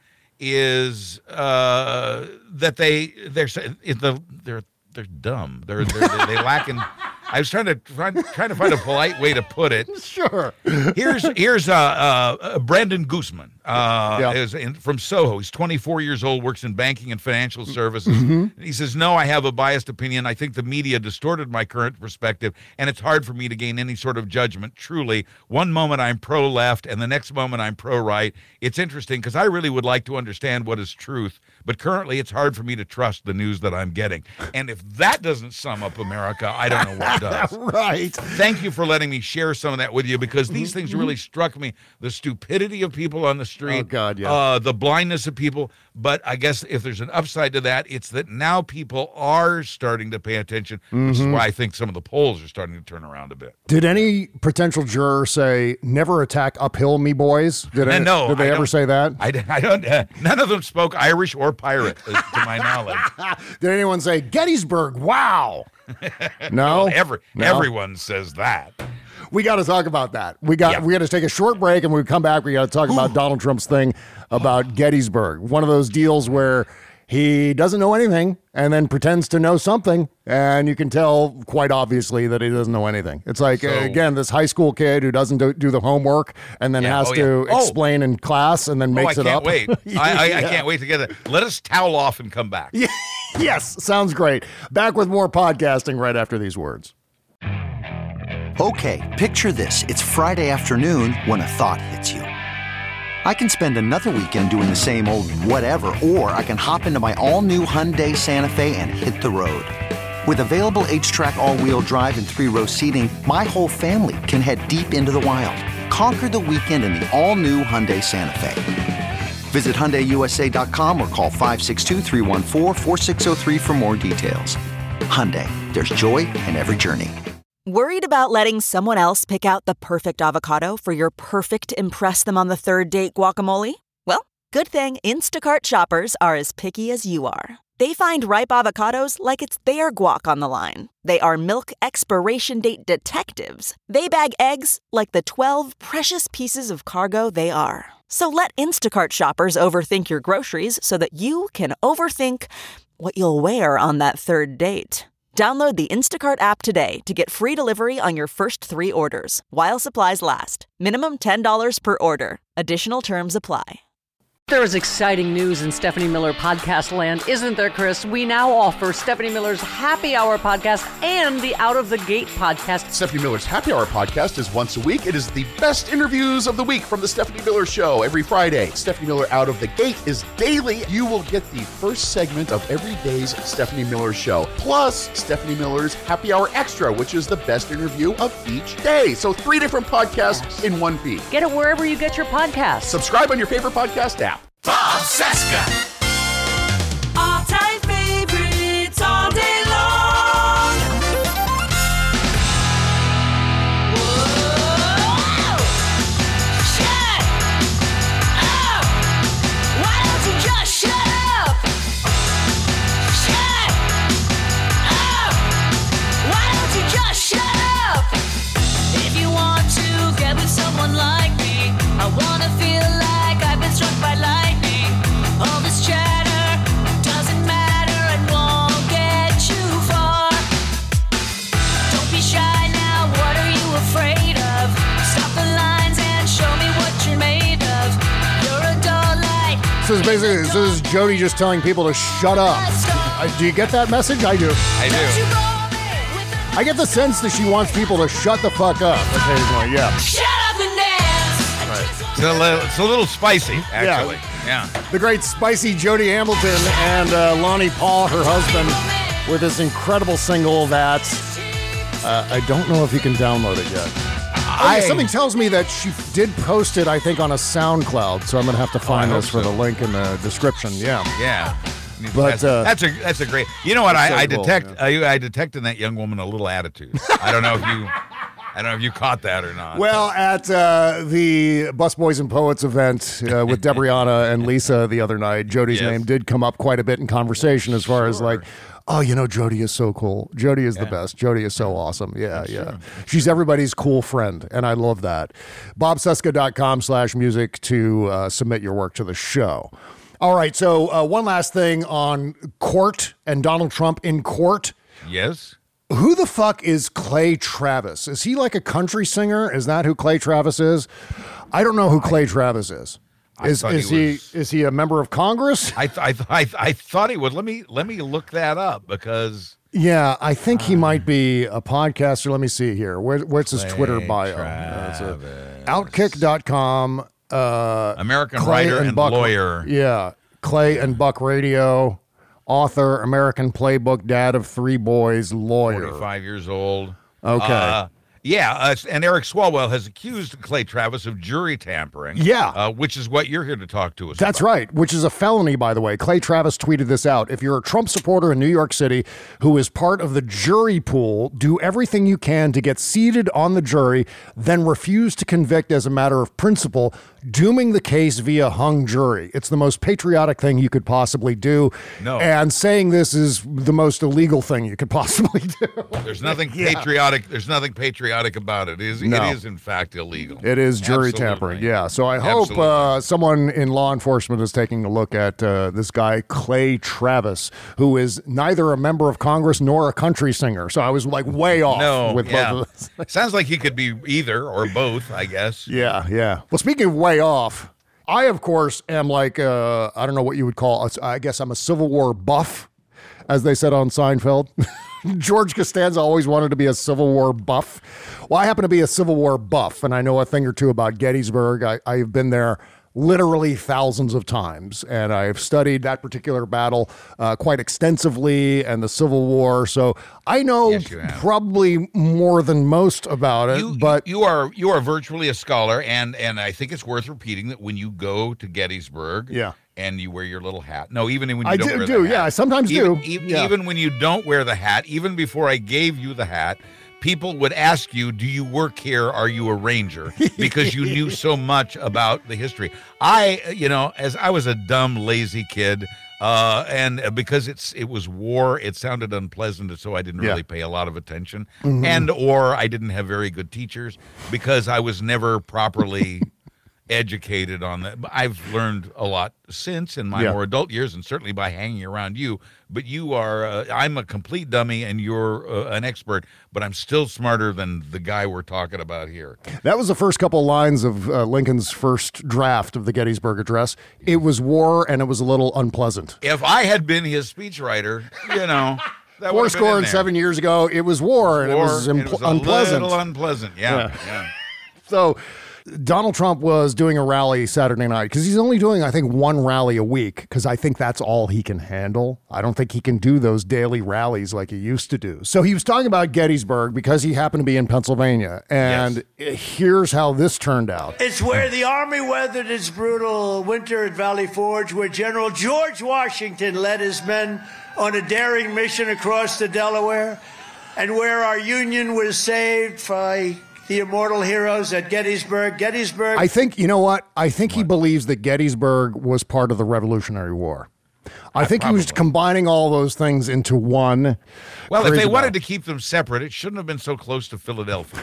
is uh, that they they're they're they're, they're dumb. They're, they're they, they lack in. I was trying to try, trying to find a polite way to put it. Sure. Here's here's uh, uh, Brandon Guzman uh, yeah. is in, from Soho. He's twenty-four years old, works in banking and financial services. Mm-hmm. He says, no, I have a biased opinion. I think the media distorted my current perspective, and it's hard for me to gain any sort of judgment. Truly, one moment I'm pro-left, and the next moment I'm pro-right. It's interesting because I really would like to understand what is truth, but currently it's hard for me to trust the news that I'm getting. And if that doesn't sum up America, I don't know what does. Right. Thank you for letting me share some of that with you because these things really struck me. The stupidity of people on the street. Oh, God, yeah. Uh, the blindness of people. But I guess if there's an upside to that, it's that now people are starting to pay attention, mm-hmm. which is why I think some of the polls are starting to turn around a bit. Did any potential juror say, never attack uphill, me boys? Did, any, no, did they I ever say that? I, I don't. Uh, none of them spoke Irish or pirate, uh, to my knowledge. Did anyone say, Gettysburg, wow? No? Well, every, no? Everyone says that. We got to talk about that. We got yeah. we got to take a short break, and when we come back, we got to talk about Donald Trump's thing about Gettysburg. One of those deals where he doesn't know anything and then pretends to know something, and you can tell quite obviously that he doesn't know anything. It's like, so, again, this high school kid who doesn't do, do the homework and then yeah, has oh, to yeah. explain oh. in class and then oh, makes I it can't up. Wait. yeah. I, I, I can't wait to get it. Let us towel off and come back. Yeah. Yes, sounds great. Back with more podcasting right after these words. Okay, picture this. It's Friday afternoon when a thought hits you. I can spend another weekend doing the same old whatever, or I can hop into my all-new Hyundai Santa Fe and hit the road. With available H-Track all-wheel drive and three-row seating, my whole family can head deep into the wild. Conquer the weekend in the all-new Hyundai Santa Fe. Visit Hyundai U S A dot com or call five six two, three one four, four six zero three for more details. Hyundai, there's joy in every journey. Worried about letting someone else pick out the perfect avocado for your perfect impress-them-on-the-third-date guacamole? Well, good thing Instacart shoppers are as picky as you are. They find ripe avocados like it's their guac on the line. They are milk expiration date detectives. They bag eggs like the twelve precious pieces of cargo they are. So let Instacart shoppers overthink your groceries so that you can overthink what you'll wear on that third date. Download the Instacart app today to get free delivery on your first three orders, while supplies last. Minimum ten dollars per order. Additional terms apply. There is exciting news in Stephanie Miller podcast land, isn't there, Chris? We now offer Stephanie Miller's Happy Hour podcast and the Out of the Gate podcast. Stephanie Miller's Happy Hour podcast is once a week. It is the best interviews of the week from the Stephanie Miller Show every Friday. Stephanie Miller Out of the Gate is daily. You will get the first segment of every day's Stephanie Miller Show, plus Stephanie Miller's Happy Hour Extra, which is the best interview of each day. So three different podcasts yes. in one feed. Get it wherever you get your podcasts. Subscribe on your favorite podcast app. Bob Cesca. All-time favorites all day long. Whoa. Shut up. Why don't you just shut up? Shut up. Why don't you just shut up? If you want to get with someone like is basically this is Jody just telling people to shut up. Uh, do you get that message? I do. I do. I get the sense that she wants people to shut the fuck up occasionally. Yeah. Shut up and dance. Right. It's a little, it's a little spicy, actually. Yeah. yeah. The great spicy Jody Hamilton and uh, Lonnie Paul, her husband, with this incredible single that uh, I don't know if you can download it yet. I, oh, something tells me that she did post it, I think, on a SoundCloud, so I'm going to have to find oh, this for so. the link in the description. Yeah. Yeah. But that's, uh, that's a that's a great. You know what? I, so I cool, detect yeah. I, I detect in that young woman a little attitude. I don't know if you I don't know if you caught that or not. Well, at uh, the Busboys and Poets event uh, with Debriana and Lisa the other night, Jody's yes. name did come up quite a bit in conversation as far sure. as like, oh, you know, Jody is so cool. Jody is yeah. the best. Jody is so awesome. Yeah, That's yeah. True. She's everybody's cool friend, and I love that. bobcesca.com slash music to uh, submit your work to the show. All right, so uh, one last thing on court and Donald Trump in court. Yes. Who the fuck is Clay Travis? Is he like a country singer? Is that who Clay Travis is? I don't know who Clay Travis is. Is is he, was, he is he a member of Congress? I th- I, th- I, th- I thought he would. Let me let me look that up because yeah, I think he might be a podcaster. Let me see here. Where, where's his Clay Twitter bio? Travis. Outkick dot com. Uh, American Clay writer and, and Buck, lawyer. Yeah, Clay and Buck Radio, author, American Playbook, dad of three boys, lawyer. forty-five years old. Okay. Uh, yeah, uh, and Eric Swalwell has accused Clay Travis of jury tampering. Yeah. Uh, which is what you're here to talk to us That's about. right, which is a felony, by the way. Clay Travis tweeted this out. If you're a Trump supporter in New York City who is part of the jury pool, do everything you can to get seated on the jury, then refuse to convict as a matter of principle, dooming the case via hung jury. It's the most patriotic thing you could possibly do. No. And saying this is the most illegal thing you could possibly do. There's nothing Yeah. patriotic. There's nothing patriotic about it. It is, No. it is in fact illegal. It is jury Absolutely. tampering, yeah. So I hope Absolutely. uh, someone in law enforcement is taking a look at uh, this guy, Clay Travis, who is neither a member of Congress nor a country singer. So I was like way off No, with yeah. both of those. Sounds like he could be either or both, I guess. Yeah, yeah. Well, speaking of way off, I, of course, am like, uh, I don't know what you would call, I guess I'm a Civil War buff, as they said on Seinfeld. George Costanza always wanted to be a Civil War buff. Well, I happen to be a Civil War buff, and I know a thing or two about Gettysburg. I, I've been there literally thousands of times, and I've studied that particular battle uh, quite extensively and the Civil War. So I know Yes, you have. probably more than most about it. You, but you are you are virtually a scholar, and and I think it's worth repeating that when you go to Gettysburg, Yeah. and you wear your little hat. No, even when you I don't do, wear do the hat. yeah, I sometimes even, do. e- Yeah. Even when you don't wear the hat, even before I gave you the hat, people would ask you, do you work here? Are you a ranger? Because you knew so much about the history. I, you know, as I was a dumb, lazy kid, uh, and because it's it was war, it sounded unpleasant, and so I didn't Yeah. really pay a lot of attention. Mhm. And or I didn't have very good teachers because I was never properly educated on that. I've learned a lot since in my Yeah. more adult years, and certainly by hanging around you. But you are, uh, I'm a complete dummy, and you're uh, an expert. But I'm still smarter than the guy we're talking about here. That was the first couple lines of uh, Lincoln's first draft of the Gettysburg Address. It was war, and it was a little unpleasant. If I had been his speechwriter, you know, that Four would have been score in and there. seven years ago, it was war, and it War, was, and impl- it was a unpleasant. little unpleasant, yeah, Yeah. yeah. So Donald Trump was doing a rally Saturday night because he's only doing, I think, one rally a week because I think that's all he can handle. I don't think he can do those daily rallies like he used to do. So he was talking about Gettysburg because he happened to be in Pennsylvania. And here's how this turned out. It's where the Army weathered its brutal winter at Valley Forge, where General George Washington led his men on a daring mission across the Delaware, and where our Union was saved by the immortal heroes at Gettysburg. Gettysburg. I think, you know what? I think he believes that Gettysburg was part of the Revolutionary War. I think he was combining all those things into one. Well, if crazy they wanted battle. to keep them separate, it shouldn't have been so close to Philadelphia.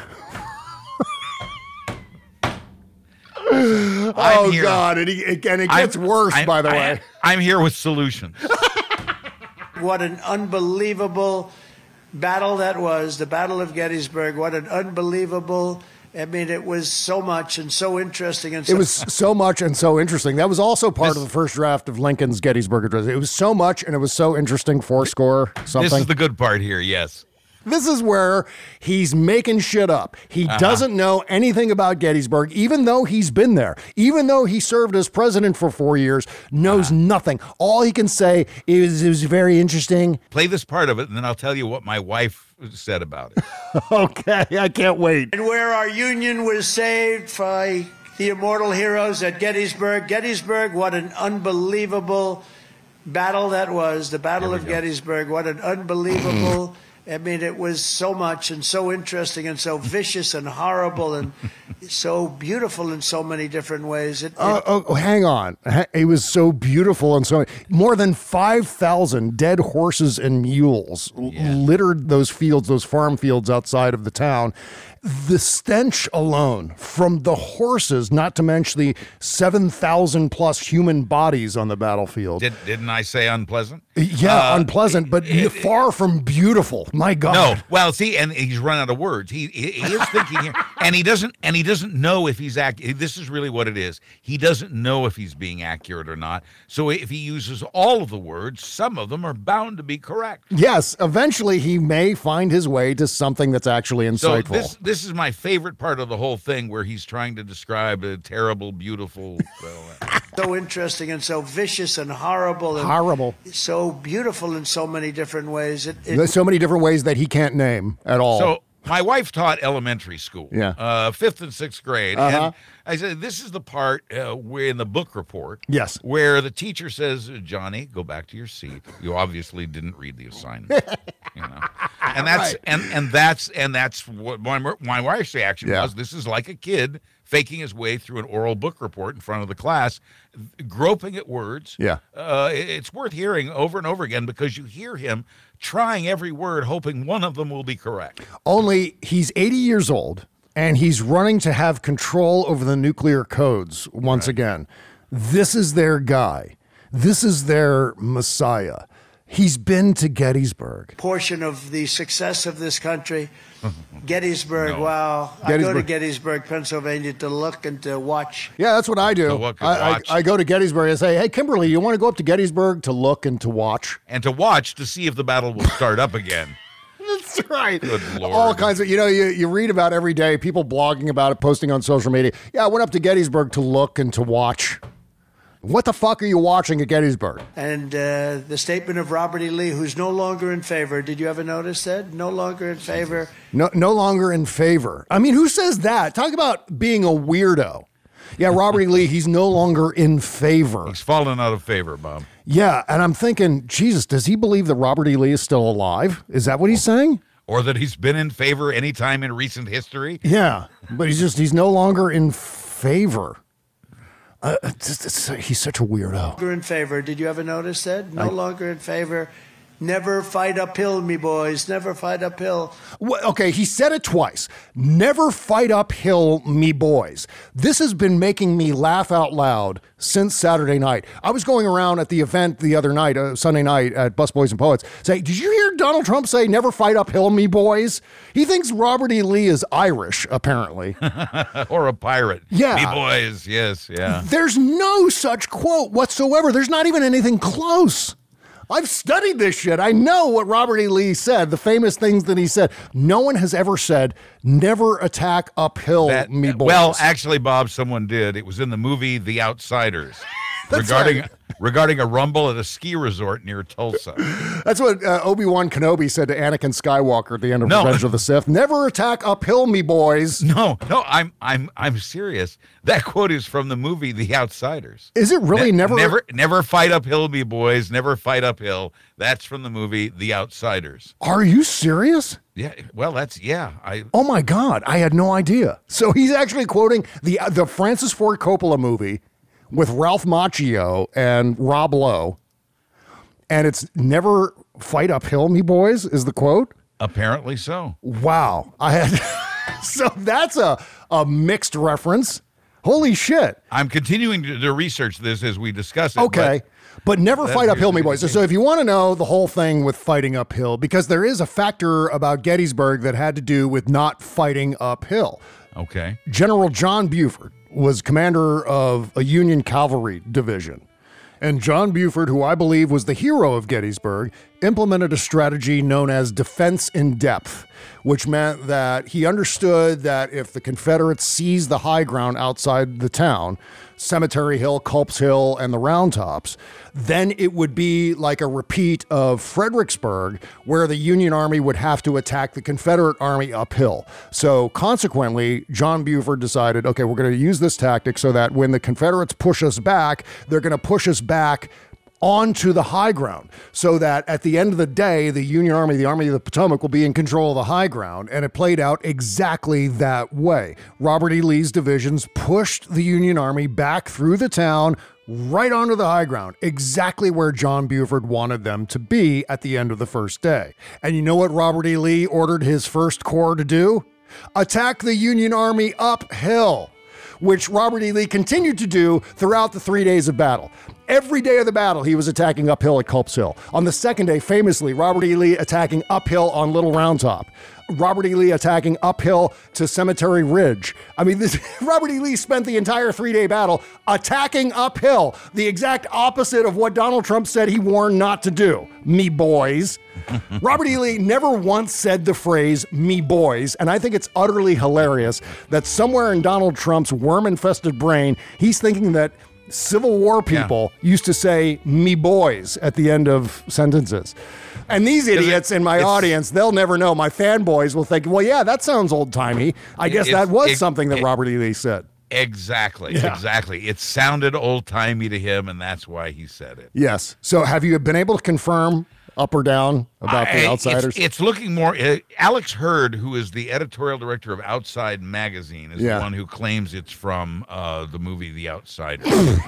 Oh, here. God. And, he, and it I'm- gets worse, I'm- by the I- way. I'm here with solutions. What an unbelievable battle that was, the Battle of Gettysburg. What an unbelievable I mean, it was so much and so interesting. And so It was so much and so interesting. That was also part This- of the first draft of Lincoln's Gettysburg Address. It was so much and it was so interesting. Four score something. This is the good part here, yes. This is where he's making shit up. He Uh-huh. doesn't know anything about Gettysburg, even though he's been there, even though he served as president for four years, knows Uh-huh. nothing. All he can say is it was very interesting. Play this part of it, and then I'll tell you what my wife said about it. Okay, I can't wait. And where our Union was saved by the immortal heroes at Gettysburg. Gettysburg, what an unbelievable battle that was. The Battle of Gettysburg, what an unbelievable... I mean, it was so much and so interesting and so vicious and horrible and so beautiful in so many different ways. It, it, Uh, oh, hang on. Ha- It was so beautiful and so more than five thousand dead horses and mules l- littered those fields, those farm fields outside of the town. The stench alone from the horses, not to mention the seven thousand plus human bodies on the battlefield. Did, didn't I say unpleasant? yeah, Uh, unpleasant, but far from beautiful. My God. No, well, see, and he's run out of words. He, he, he is thinking here, and he doesn't, and he doesn't know if he's ac- This is really what it is. He doesn't know if he's being accurate or not. So if he uses all of the words, some of them are bound to be correct. Yes, eventually he may find his way to something that's actually So insightful. this this is my favorite part of the whole thing, where he's trying to describe a terrible, beautiful. Well, so interesting and so vicious and horrible. And Horrible. So beautiful in so many different ways. It, it, There's so many different ways that he can't name at all. So my wife taught elementary school, Yeah. uh, fifth and sixth grade, Uh-huh. and I said this is the part uh, where in the book report, Yes. where the teacher says, "Johnny, go back to your seat. You obviously didn't read the assignment." You know, and that's Right. and and that's and that's what my my wife's reaction Yeah. was. This is like a kid faking his way through an oral book report in front of the class, groping at words. Yeah. Uh, it- it's worth hearing over and over again because you hear him trying every word, hoping one of them will be correct. Only he's eighty years old and he's running to have control over the nuclear codes once again. This is their guy. This is their messiah. He's been to Gettysburg. portion of the success of this country. Gettysburg, No. wow. I go to Gettysburg. Gettysburg, Pennsylvania to look and to watch. Yeah, that's what I do. To look and I, I, watch. I go to Gettysburg and say, hey, Kimberly, you want to go up to Gettysburg to look and to watch? And to watch to see if the battle will start up again. That's right. Good Lord. All kinds of, you know, you, you read about every day, people blogging about it, posting on social media. Yeah, I went up to Gettysburg to look and to watch. What the fuck are you watching at Gettysburg? And uh, the statement of Robert E. Lee, who's no longer in favor. Did you ever notice that? No longer in favor. No, no longer in favor. I mean, who says that? Talk about being a weirdo. Yeah, Robert E. Lee, he's no longer in favor. He's fallen out of favor, Bob. Yeah, and I'm thinking, Jesus, does he believe that Robert E. Lee is still alive? Is that what he's saying? Or that he's been in favor any time in recent history. Yeah, but he's just, he's no longer in favor. Uh, it's, it's, he's such a weirdo. Longer in favor. Did you ever notice that? No longer in favor. Never fight uphill, me boys. Never fight uphill. Well, okay, he said it twice. Never fight uphill, me boys. This has been making me laugh out loud since Saturday night. I was going around at the event the other night, uh, Sunday night at Busboys and Poets, saying, did you hear Donald Trump say, never fight uphill, me boys? He thinks Robert E. Lee is Irish, apparently. Or a pirate. Yeah. Me boys, yes, yeah. There's no such quote whatsoever. There's not even anything close. I've studied this shit. I know what Robert E. Lee said, the famous things that he said. No one has ever said, never attack uphill, That- me boys. Well, actually, Bob, someone did. It was in the movie The Outsiders. That's regarding right. regarding a rumble at a ski resort near Tulsa. That's what uh, Obi-Wan Kenobi said to Anakin Skywalker at the end of No. Revenge of the Sith. Never attack uphill, me boys. No, no, I'm I'm I'm serious. That quote is from the movie The Outsiders. Is it really Ne- never? Never never fight uphill, me boys. Never fight uphill. That's from the movie The Outsiders. Are you serious? Yeah, well, that's yeah. I Oh my God, I had no idea. So he's actually quoting the the Francis Ford Coppola movie with Ralph Macchio and Rob Lowe, and it's never fight uphill, me boys, is the quote. apparently so. Wow, I had so that's a a mixed reference. Holy shit. I'm continuing to, to research this as we discuss it. Okay. but But never That fight uphill, appears me to be boys. the So if you want to know the whole thing with fighting uphill, because there is a factor about Gettysburg that had to do with not fighting uphill. Okay. General John Buford was commander of a Union cavalry division. And John Buford, who I believe was the hero of Gettysburg, implemented a strategy known as defense in depth, which meant that he understood that if the Confederates seized the high ground outside the town, Cemetery Hill, Culp's Hill, and the Round Tops, then it would be like a repeat of Fredericksburg, where the Union Army would have to attack the Confederate Army uphill. So consequently, John Buford decided, okay, we're going to use this tactic so that when the Confederates push us back, they're going to push us back onto the high ground, so that at the end of the day, the Union Army, the Army of the Potomac, will be in control of the high ground. And it played out exactly that way. Robert E. Lee's divisions pushed the Union Army back through the town, right onto the high ground, exactly where John Buford wanted them to be at the end of the first day. And you know what Robert E. Lee ordered his first corps to do? Attack the Union Army uphill, which Robert E. Lee continued to do throughout the three days of battle. Every day of the battle, he was attacking uphill at Culp's Hill. On the second day, famously, Robert E. Lee attacking uphill on Little Round Top. Robert E. Lee attacking uphill to Cemetery Ridge. I mean, this, Robert E. Lee spent the entire three-day battle attacking uphill, the exact opposite of what Donald Trump said he warned not to do. Me boys. Robert E. Lee never once said the phrase, me boys, and I think it's utterly hilarious that somewhere in Donald Trump's worm-infested brain, he's thinking that Civil War people yeah. used to say, me boys, at the end of sentences. And these idiots it, in my audience, they'll never know. My fanboys will think, well, yeah, that sounds old-timey. I guess that was it, something that it, Robert E. Lee said. Exactly, yeah. exactly. It sounded old-timey to him, and that's why he said it. Yes. So have you been able to confirm up or down about I, the Outsiders? It's, it's looking more... Uh, Alex Hurd, who is the editorial director of Outside Magazine, is yeah. the one who claims it's from uh, the movie The Outsiders.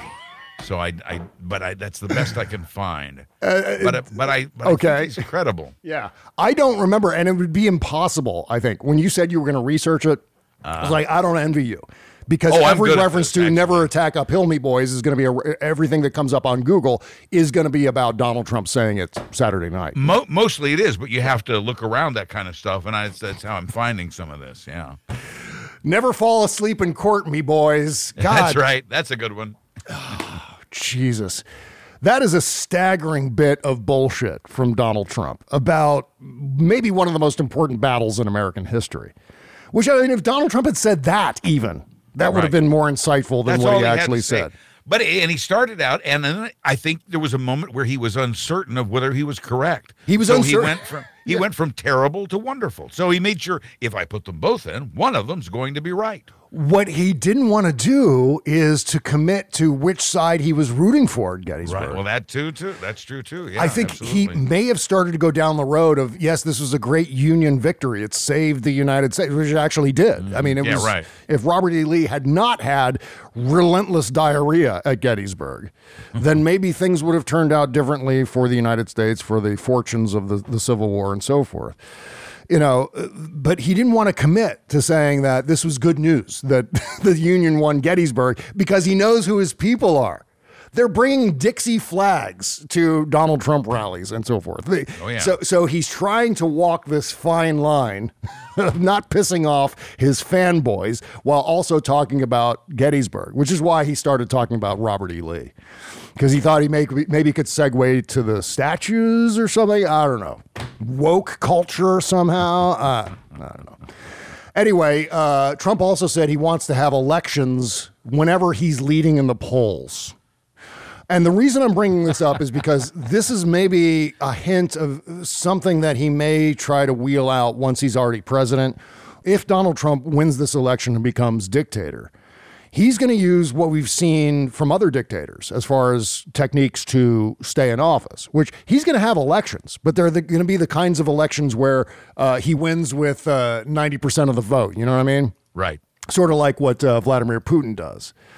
So I, I, but I, that's the best I can find. Uh, but, uh, but I, but okay. I think he's credible. Yeah, I don't remember, and it would be impossible. I think when you said you were going to research it, uh, I was like, I don't envy you, because oh, every reference to "never attack uphill, me boys" is going to be a, everything that comes up on Google is going to be about Donald Trump saying it Saturday night. Mo- mostly it is, but you have to look around that kind of stuff, and I, that's how I'm finding some of this. Yeah. Never fall asleep in court, me boys. God. That's right. That's a good one. Oh, Jesus. That is a staggering bit of bullshit from Donald Trump about maybe one of the most important battles in American history. Which, I mean, if Donald Trump had said that even, that would right. have been more insightful than That's what all he, he actually had to say. said. But, and he started out, and then I think there was a moment where he was uncertain of whether he was correct. He was so uncertain. He went from he yeah. went from terrible to wonderful. So he made sure if I put them both in, one of them's going to be right. What he didn't want to do is to commit to which side he was rooting for at Gettysburg. Right. Well, that too, too. That's true too. Yeah, I think absolutely. he may have started to go down the road of, yes, this was a great Union victory. It saved the United States, which it actually did. Mm-hmm. I mean, it yeah, was. Right. If Robert E. Lee had not had relentless diarrhea at Gettysburg, then maybe things would have turned out differently for the United States, for the fortunes of the, the Civil War and so forth. You know, but he didn't want to commit to saying that this was good news, that the Union won Gettysburg, because he knows who his people are. They're bringing Dixie flags to Donald Trump rallies and so forth. Oh, yeah. So, so he's trying to walk this fine line of not pissing off his fanboys while also talking about Gettysburg, which is why he started talking about Robert E. Lee, because he thought he may, maybe could segue to the statues or something. I don't know. Woke culture somehow. Uh, I don't know. Anyway, uh, Trump also said he wants to have elections whenever he's leading in the polls. And the reason I'm bringing this up is because this is maybe a hint of something that he may try to wheel out once he's already president. If Donald Trump wins this election and becomes dictator, he's going to use what we've seen from other dictators as far as techniques to stay in office, which he's going to have elections, but they're the, going to be the kinds of elections where uh, he wins with uh, ninety percent of the vote. You know what I mean? Right. Sort of like what uh, Vladimir Putin does.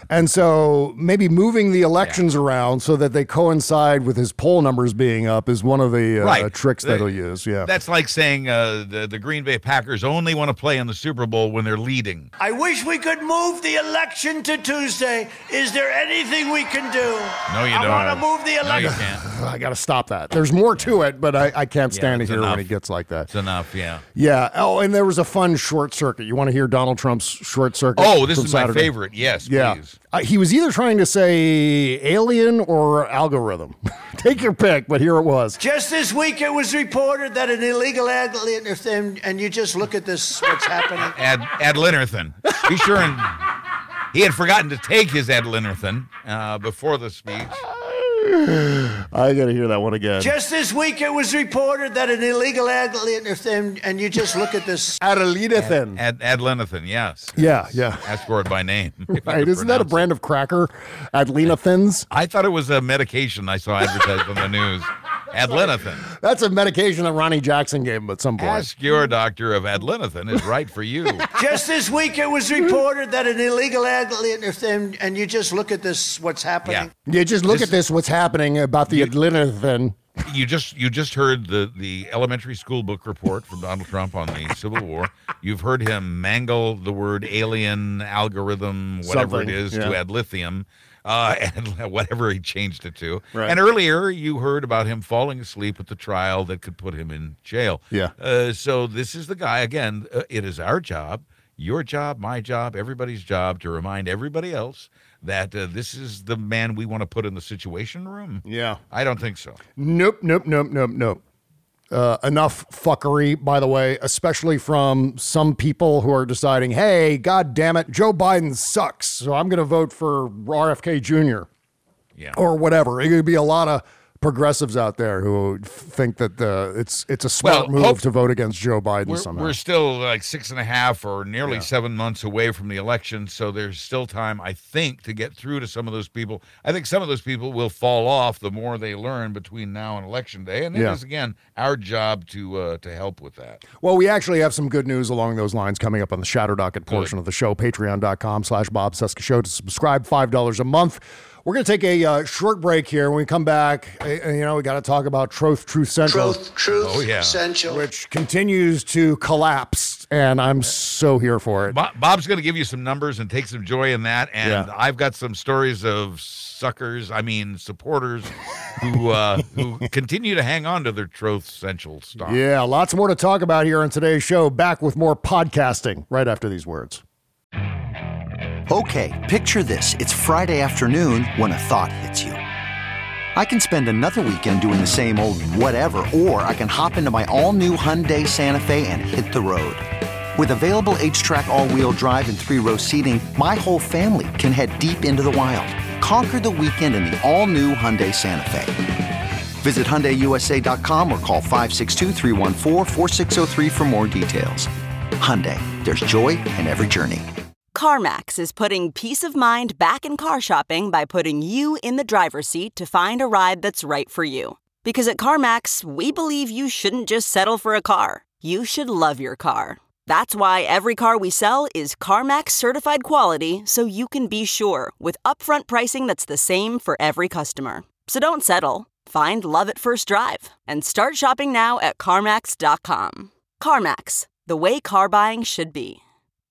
And so maybe moving the elections yeah. around so that they coincide with his poll numbers being up is one of the uh, right. tricks that he'll use. Yeah, that's like saying uh, the, the Green Bay Packers only want to play in the Super Bowl when they're leading. I wish we could move the election to Tuesday. Is there anything we can do? No, you I don't. I want to move the election. No, you can't. I got to stop that. There's more to it, but I, I can't stand yeah, to hear enough. when he gets like that. It's enough, yeah. Yeah. Oh, and there was a fun short circuit. You want to hear Donald Trump's short circuit? Oh, this from is Saturday? my favorite. Yes, yeah. please. Uh, he was either trying to say alien or algorithm. Take your pick, but here it was. Just this week, it was reported that an illegal alien, and, and you just look at this, what's happening. Ad, Adlinarthin. Be sure and he had forgotten to take his Adlinarthin uh, before the speech. I got to hear that one again. Just this week, it was reported that an illegal alien, and, and you just look at this. Adlinarthin. Ad, Ad, Adlinarthin, yes. Yeah, yeah. Ask for it by name. Right, isn't that a brand of cracker? Adlinathins? I thought it was a medication I saw advertised on the news. Adlinarthin. That's a medication that Ronnie Jackson gave him at some point. Ask your doctor if Adlinarthin is right for you. Just this week, it was reported that an illegal alien, and, and you just look at this, what's happening. Yeah. You just look this, at this, what's happening about the Adlinarthin. You just you just heard the, the elementary school book report from Donald Trump on the Civil War. You've heard him mangle the word alien, algorithm, whatever Something, it is, yeah. to ad lithium. Uh, and whatever he changed it to. Right. And earlier, you heard about him falling asleep at the trial that could put him in jail. Yeah. Uh, so this is the guy, again, uh, it is our job, your job, my job, everybody's job to remind everybody else that uh, this is the man we want to put in the Situation Room. Yeah. I don't think so. Nope, nope, nope, nope, nope. Uh, enough fuckery, by the way, especially from some people who are deciding, hey, God damn it, Joe Biden sucks, so I'm going to vote for R F K Junior Yeah. Or whatever. It could be a lot of progressives out there who think that uh, it's it's a smart Well, move hope- to vote against Joe Biden We're, somehow. we're still like six and a half or nearly Yeah. seven months away from the election, so there's still time, I think, to get through to some of those people. I think some of those people will fall off the more they learn between now and Election Day, and it Yeah. is, again, our job to uh, to help with that. Well, we actually have some good news along those lines coming up on the Shadow Docket portion of the show, patreon.com slash Bob Cesca Show to subscribe, five dollars a month. We're going to take a uh, short break here. When we come back, uh, you know, we got to talk about Truth, Truth Central. Truth, Truth Oh, yeah. Central. Which continues to collapse, and I'm so here for it. Bo- Bob's going to give you some numbers and take some joy in that, and Yeah. I've got some stories of suckers, I mean supporters, who uh, who continue to hang on to their Truth Central stock. Yeah, lots more to talk about here on today's show. Back with more podcasting right after these words. Okay, picture this. It's Friday afternoon when a thought hits you. I can spend another weekend doing the same old whatever, or I can hop into my all-new Hyundai Santa Fe and hit the road. With available H-Track all-wheel drive and three-row seating, my whole family can head deep into the wild. Conquer the weekend in the all-new Hyundai Santa Fe. Visit Hyundai U S A dot com or call five six two, three one four, four six zero three for more details. Hyundai, there's joy in every journey. CarMax is putting peace of mind back in car shopping by putting you in the driver's seat to find a ride that's right for you. Because at CarMax, we believe you shouldn't just settle for a car. You should love your car. That's why every car we sell is CarMax certified quality, so you can be sure with upfront pricing that's the same for every customer. So don't settle. Find love at first drive and start shopping now at CarMax dot com. CarMax, the way car buying should be.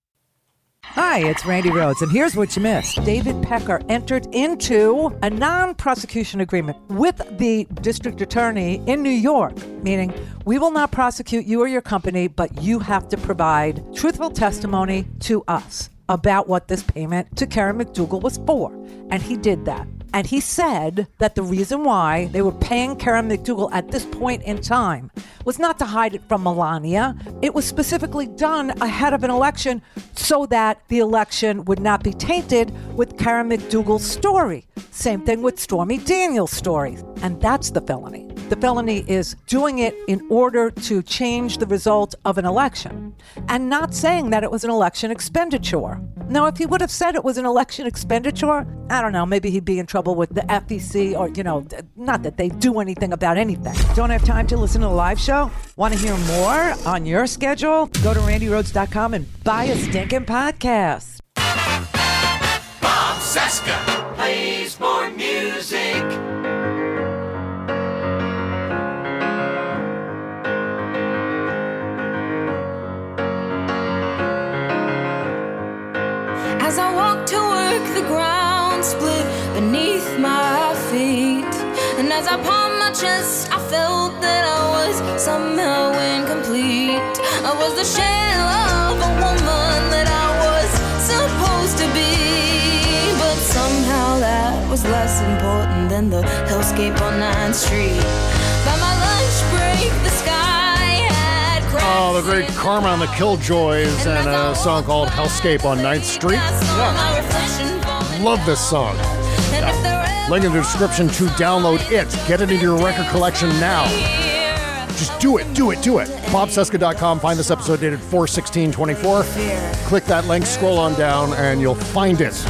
Hi, it's Randy Rhodes, and here's what you missed. David Pecker entered into a non-prosecution agreement with the district attorney in New York, meaning we will not prosecute you or your company, but you have to provide truthful testimony to us about what this payment to Karen McDougal was for. And he did that. And he said that the reason why they were paying Karen McDougal at this point in time was not to hide it from Melania. It was specifically done ahead of an election so that the election would not be tainted with Karen McDougal's story. Same thing with Stormy Daniels' story. And that's the felony. The felony is doing it in order to change the result of an election and not saying that it was an election expenditure. Now, if he would have said it was an election expenditure, I don't know, maybe he'd be in trouble with the F E C or, you know, not that they do anything about anything. Don't have time to listen to the live show? Want to hear more on your schedule? Go to randy rhodes dot com and buy a stinking podcast. Bob Cesca plays more music. As I walk to work, the ground split beneath my feet. And as I palmed my chest, I felt that I was somehow incomplete. I was the shell of a woman that I was supposed to be. But somehow that was less important than the hellscape on ninth street. By my lunch break, the sky had cracked. Oh, the great Karma and the Killjoys and a song called Hellscape on ninth street. Yeah. Love this song. Yeah. Link in the description to download it. Get it into your record collection now. Just do it, do it, do it. bob cesca dot com. Find this episode dated four sixteen twenty-four. Click that link, scroll on down, and you'll find it.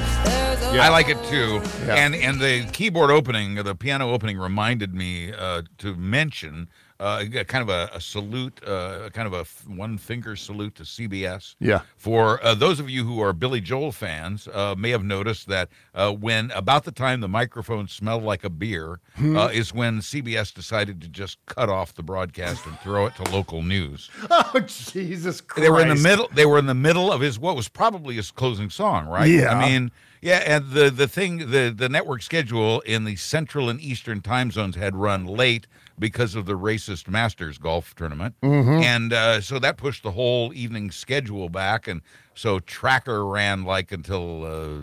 Yeah. I like it too. Yeah. And and the keyboard opening, the piano opening reminded me uh, to mention uh, kind of a, a salute, uh, kind of a f- one finger salute to C B S. Yeah. For uh, those of you who are Billy Joel fans, uh, may have noticed that uh, when about the time the microphone smelled like a beer Hmm. uh, is when C B S decided to just cut off the broadcast and throw it to local news. Oh, Jesus Christ. They were in the middle. They were in the middle of his what was probably his closing song, right? Yeah. I mean, yeah. And the the thing, the the network schedule in the Central and Eastern time zones had run late because of the racist Masters golf tournament, Mhm. and uh, so that pushed the whole evening schedule back. And so Tracker ran like until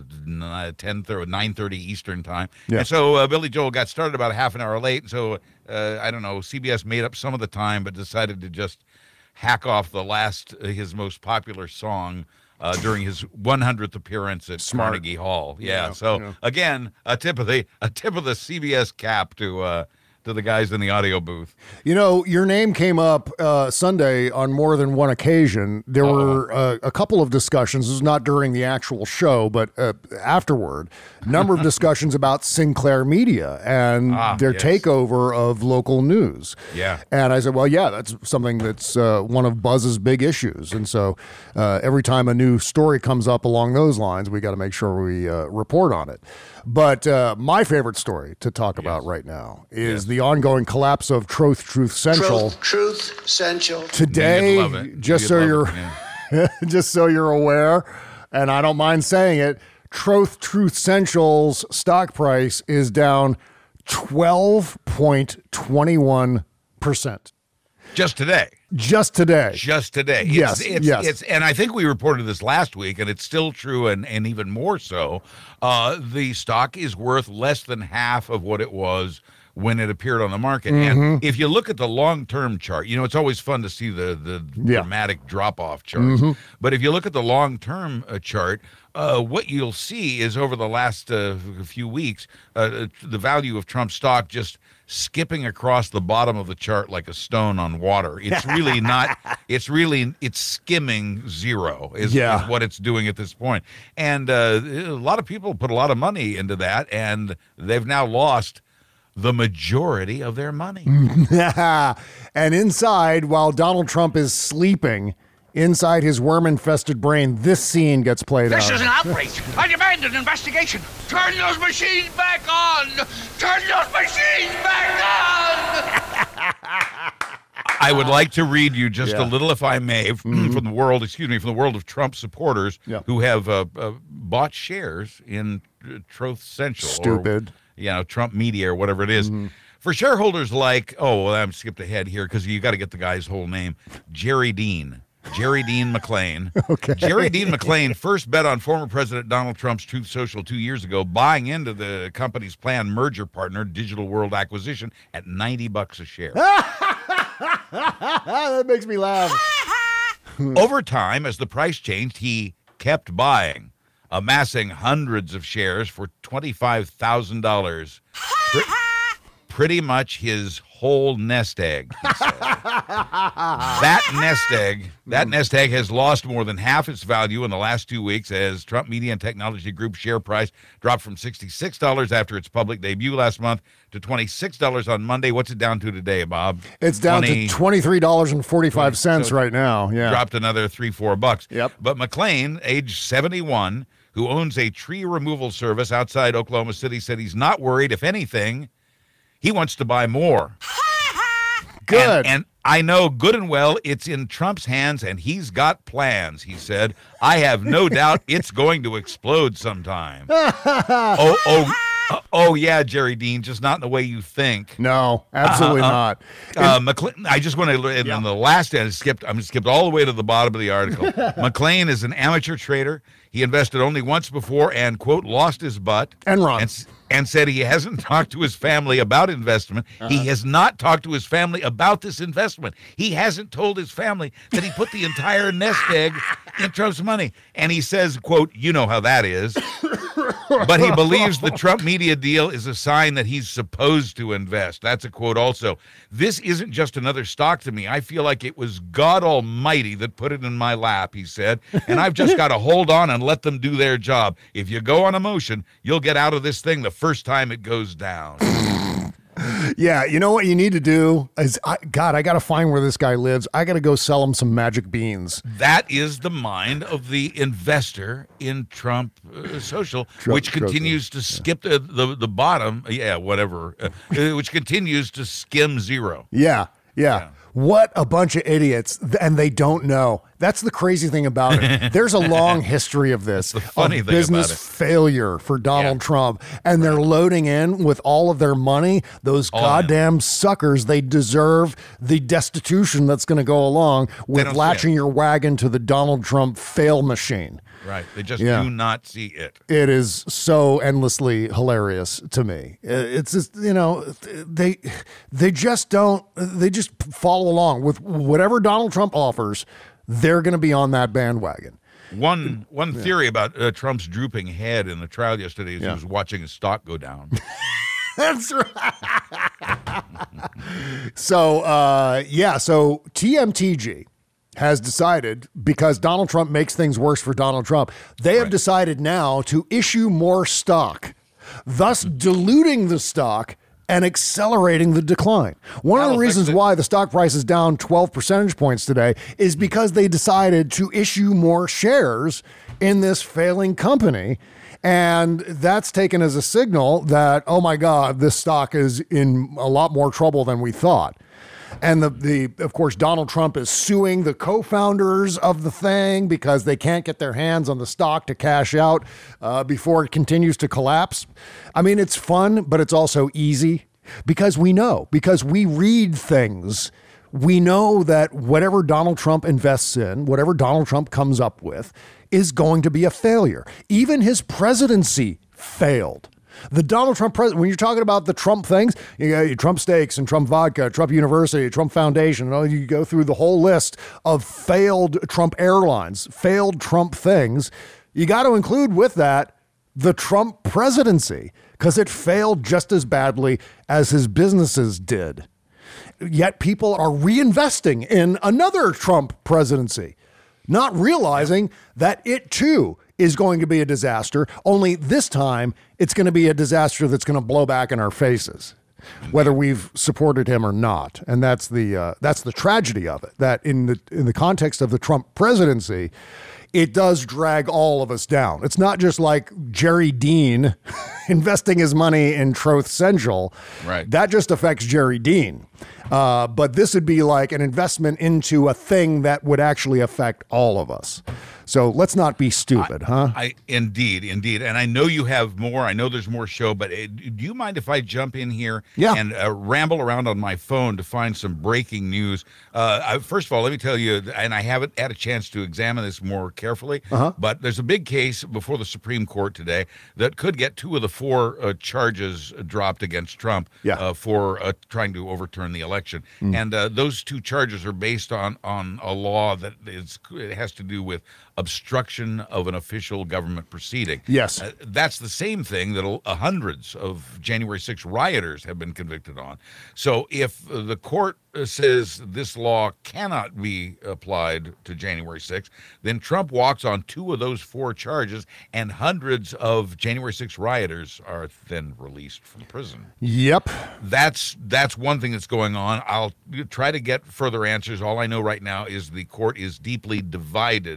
uh, ten thirty, nine thirty Eastern time. Yeah. And so uh, Billy Joel got started about a half an hour late. So uh, I don't know. C B S made up some of the time, but decided to just hack off the last uh, his most popular song uh, during his one hundredth appearance at Smart. Carnegie Hall. Yeah. Yeah, so yeah. again, a tip of the a tip of the C B S cap to uh, to the guys in the audio booth. You know, your name came up uh, Sunday on more than one occasion. There Uh-oh. were uh, a couple of discussions. This was not during the actual show, but uh, afterward. Number of discussions about Sinclair Media and Ah, their yes. takeover of local news. Yeah. And I said, well, yeah, that's something that's uh, one of Buzz's big issues. And so uh, every time a new story comes up along those lines, we got to make sure we uh, report on it. But uh, my favorite story to talk about right now is the ongoing collapse of Truth Truth Central. Truth, truth, central. Today, You'd love it. just You'd so love you're it, just so you're aware, and I don't mind saying it, Truth Truth Central's stock price is down twelve point two one percent. Just today. Just today. Just today. It's, Yes, It's, yes. It's, and I think we reported this last week, and it's still true, and, and even more so. Uh, the stock is worth less than half of what it was when it appeared on the market. Mhm. And if you look at the long-term chart, you know, it's always fun to see the, the Yeah. dramatic drop-off charts. Mhm. But if you look at the long-term uh, chart, uh, what you'll see is over the last uh, few weeks, uh, the value of Trump's stock just skipping across the bottom of the chart like a stone on water. It's really not, it's really, it's skimming zero is, Yeah. is what it's doing at this point. And uh, a lot of people put a lot of money into that, and they've now lost the majority of their money. And inside, while Donald Trump is sleeping, inside his worm-infested brain, this scene gets played This out. is an outrage. I demand an investigation. Turn those machines back on. Turn those machines back on. I would like to read you just Yeah. a little, if I may, f- Mhm. from the world, excuse me, from the world of Trump supporters Yeah. who have uh, uh, bought shares in uh, Truth Central. Stupid. Or, you know, Trump Media or whatever it is. For shareholders like, oh, well, I'm skipped ahead here because you got to get the guy's whole name. Jerry Dean. Jerry Dean McClain. Okay. Jerry Dean McClain first bet on former President Donald Trump's Truth Social two years ago, buying into the company's planned merger partner, Digital World Acquisition, at ninety bucks a share. That makes me laugh. Over time, as the price changed, he kept buying, amassing hundreds of shares for twenty-five thousand dollars. Pre- pretty much his whole nest egg, he said. That nest egg, that nest egg has lost more than half its value in the last two weeks as Trump Media and Technology Group share price dropped from sixty-six dollars after its public debut last month to twenty-six dollars on Monday. What's it down to today, Bob? It's down twenty to twenty-three dollars and forty-five cents So right now. Yeah. dropped another three, four bucks. Yep. But McClain, age seventy-one, who owns a tree removal service outside Oklahoma City, said he's not worried. If anything, he wants to buy more. Good. And, and I know good and well it's in Trump's hands, and he's got plans, he said. I have no doubt it's going to explode sometime. oh, oh, uh, oh, yeah, Jerry Dean, just not in the way you think. No, absolutely uh, uh, not. Uh, McLean, I just want to, and Yeah. in the last end, I skipped, I'm skipped all the way to the bottom of the article. McLean is an amateur trader. He invested only once before and, quote, lost his butt. Enron. And, and said he hasn't talked to his family about investment. Uh-huh. He has not talked to his family about this investment. He hasn't told his family that he put the entire nest egg in Trump's money. And he says, quote, you know how that is. But he believes the Trump media deal is a sign that he's supposed to invest. That's a quote also. This isn't just another stock to me. I feel like it was God Almighty that put it in my lap, he said. And I've just got to hold on and let them do their job. If you go on emotion, you'll get out of this thing the first time it goes down. Yeah, you know what you need to do is, I, God, I got to find where this guy lives. I got to go sell him some magic beans. That is the mind of the investor in Trump uh, Social, Trump, which continues Trump, to skip the, the, the bottom. Yeah, whatever. Uh, which continues to skim zero. Yeah, yeah, yeah. What a bunch of idiots, and they don't know. That's the crazy thing about it. There's a long history of this, the funny of thing business about it. failure for Donald Yeah. Trump, and they're loading in with all of their money. Those All goddamn suckers, they deserve the destitution that's going to go along with don't see latching it. your wagon to the Donald Trump fail machine. Right. They just Yeah. do not see it. It is so endlessly hilarious to me. It's just, you know, they they just don't, they just follow along with whatever Donald Trump offers. They're going to be on that bandwagon. One one theory about uh, Trump's drooping head in the trial yesterday is Yeah. he was watching his stock go down. That's right. So, uh, yeah, so T M T G has decided, because Donald Trump makes things worse for Donald Trump, they have Right. decided now to issue more stock, thus diluting the stock and accelerating the decline. One of That'll the fix reasons it. why the stock price is down twelve percentage points today is because they decided to issue more shares in this failing company. And that's taken as a signal that, oh my God, this stock is in a lot more trouble than we thought. And the, the of course, Donald Trump is suing the co-founders of the thing because they can't get their hands on the stock to cash out uh, before it continues to collapse. I mean, it's fun, but it's also easy because we know, because we read things. We know that whatever Donald Trump invests in, whatever Donald Trump comes up with, is going to be a failure. Even his presidency failed. The Donald Trump president, when you're talking about the Trump things, you got your Trump Steaks and Trump Vodka, Trump University, Trump Foundation, and you go through the whole list of failed Trump airlines, failed Trump things. You got to include with that the Trump presidency, because it failed just as badly as his businesses did. Yet people are reinvesting in another Trump presidency, not realizing that it too is going to be a disaster, only this time it's going to be a disaster that's going to blow back in our faces, whether we've supported him or not. And that's the uh, that's the tragedy of it, that in the in the context of the Trump presidency, it does drag all of us down. It's not just like Jerry Dean investing his money in Truth Central. Right. That just affects Jerry Dean. Uh, but this would be like an investment into a thing that would actually affect all of us. So let's not be stupid, I, huh? I indeed, indeed, and I know you have more. I know there's more show, but uh, do you mind if I jump in here Yeah. and uh, ramble around on my phone to find some breaking news? Uh, I, first of all, let me tell you, and I haven't had a chance to examine this more carefully, Uh-huh. but there's a big case before the Supreme Court today that could get two of the four uh, charges dropped against Trump Yeah. uh, for uh, trying to overturn the election, Mm. and uh, those two charges are based on on a law that is it has to do with obstruction of an official government proceeding. Yes. Uh, that's the same thing that uh, hundreds of January sixth rioters have been convicted on. So if uh, the court uh, says this law cannot be applied to January sixth, then Trump walks on two of those four charges, and hundreds of January sixth rioters are then released from prison. Yep. That's that's one thing that's going on. I'll try to get further answers. All I know right now is the court is deeply divided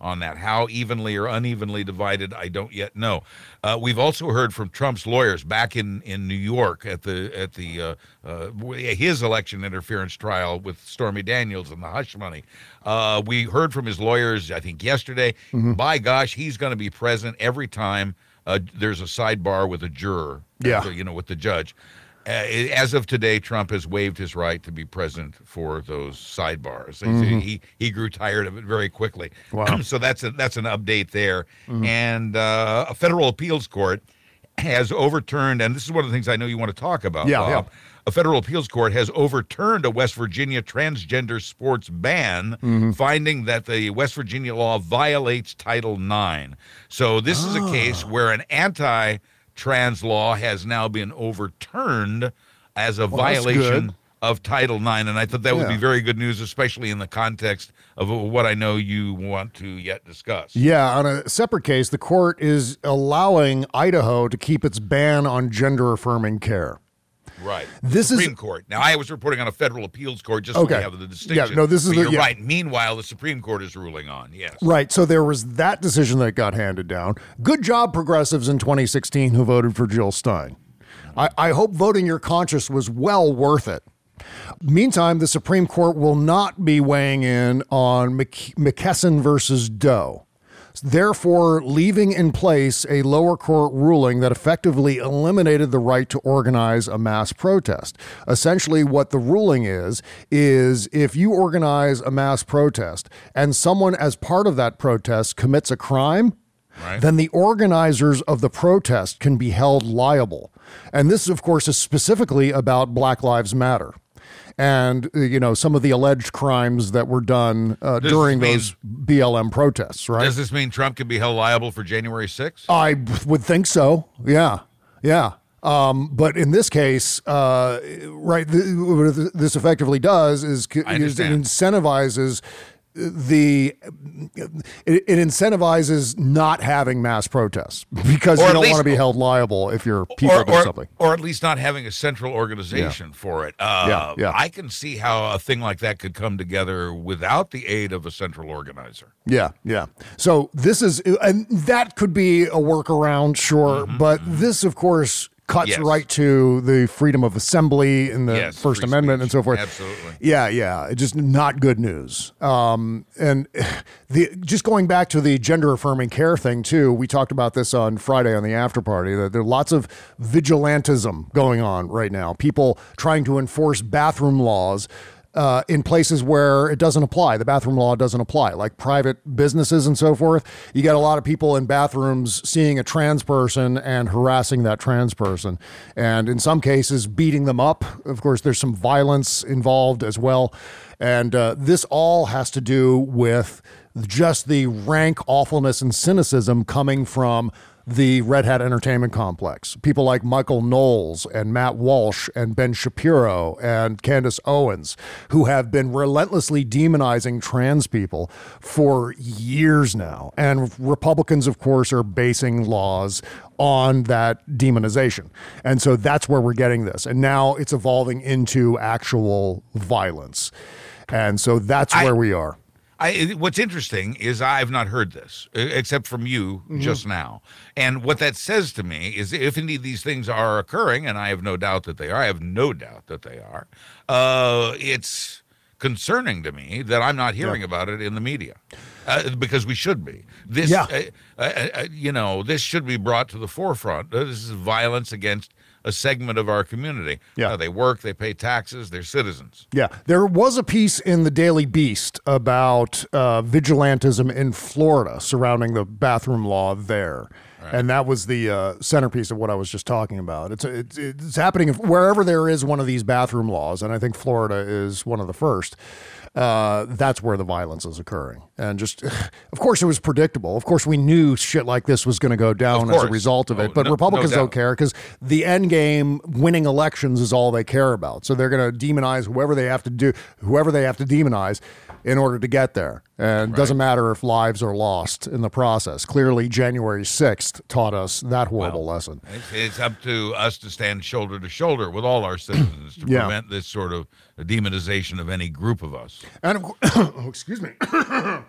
on that. How evenly or unevenly divided, I don't yet know. Uh, we've also heard from Trump's lawyers back in, in New York at the at the uh, uh, his election interference trial with Stormy Daniels and the hush money. Uh, we heard from his lawyers, I think, yesterday. Mm-hmm. By gosh, he's going to be present every time uh, there's a sidebar with a juror. Yeah, uh, you know, with the judge. Uh, as of today, Trump has waived his right to be present for those sidebars. Mm-hmm. He he grew tired of it very quickly. Wow. So that's a, that's an update there. Mm-hmm. And uh, a federal appeals court has overturned, and this is one of the things I know you want to talk about, yeah, Bob. Yeah. A federal appeals court has overturned a West Virginia transgender sports ban, mm-hmm. finding that the West Virginia law violates Title nine. So this oh. is a case where an anti- trans law has now been overturned as a well, violation of Title nine, and I thought that yeah. would be very good news, especially in the context of what I know you want to yet discuss. Yeah, on a separate case, the court is allowing Idaho to keep its ban on gender-affirming care. Right. This the Supreme is, Court. Now, I was reporting on a federal appeals court just okay. so we have the distinction. Yeah, no, this is but the, you're yeah. right. Meanwhile, the Supreme Court is ruling on, yes. Right, so there was that decision that got handed down. Good job, progressives in twenty sixteen who voted for Jill Stein. I, I hope voting your conscience was well worth it. Meantime, the Supreme Court will not be weighing in on Mc, McKesson versus Doe, therefore leaving in place a lower court ruling that effectively eliminated the right to organize a mass protest. Essentially, what the ruling is, is if you organize a mass protest and someone as part of that protest commits a crime, right, then the organizers of the protest can be held liable. And this, of course, is specifically about Black Lives Matter. And, you know, some of the alleged crimes that were done uh, during mean, those B L M protests, right? Does this mean Trump could be held liable for January sixth? I would think so. Yeah. Yeah. Um, but in this case, uh, right, th- what this effectively does is, is it incentivizes the it, it incentivizes not having mass protests because or you don't least, want to be held liable if you're people or, do or, something, or at least not having a central organization yeah. for it. Uh, yeah, yeah. I can see how a thing like that could come together without the aid of a central organizer. Yeah, yeah. So this is, and that could be a workaround, sure, mm-hmm, but mm-hmm. this, of course, cuts yes. right to the freedom of assembly in the yes, First Amendment speech. and so forth. Absolutely. Yeah, yeah. It's just not good news. Um, and the just going back to the gender affirming care thing too, we talked about this on Friday on the after party, that there are lots of vigilantism going on right now. People trying to enforce bathroom laws Uh, in places where it doesn't apply. The bathroom law doesn't apply, like private businesses and so forth. You get a lot of people in bathrooms seeing a trans person and harassing that trans person. And in some cases, beating them up. Of course, there's some violence involved as well. And uh, this all has to do with just the rank awfulness and cynicism coming from the Red Hat Entertainment Complex. People like Michael Knowles and Matt Walsh and Ben Shapiro and Candace Owens, who have been relentlessly demonizing trans people for years now. And Republicans, of course, are basing laws on that demonization. And so that's where we're getting this. And now it's evolving into actual violence. And so that's I- where we are. I, what's interesting is I've not heard this, except from you mm-hmm. just now. And what that says to me is if indeed these things are occurring, and I have no doubt that they are, I have no doubt that they are, uh, it's concerning to me that I'm not hearing yeah. about it in the media. Uh, because we should be. This, yeah. uh, uh, uh, you know, this should be brought to the forefront. Uh, this is violence against a segment of our community. Yeah. Uh, they work, they pay taxes, they're citizens. Yeah. There was a piece in the Daily Beast about uh, vigilantism in Florida surrounding the bathroom law there. Right. And that was the uh, centerpiece of what I was just talking about. It's, it's it's happening wherever there is one of these bathroom laws, and I think Florida is one of the first. Uh, that's where the violence is occurring. And just, of course, it was predictable. Of course, we knew shit like this was going to go down as a result of it. But no, Republicans no don't care because the end game, winning elections, is all they care about. So they're going to demonize whoever they have to do, whoever they have to demonize in order to get there. And it right. doesn't matter if lives are lost in the process. Clearly, January sixth taught us that horrible well, lesson. It's, it's up to us to stand shoulder to shoulder with all our citizens to yeah. prevent this sort of demonization of any group of us. And of, oh, excuse me.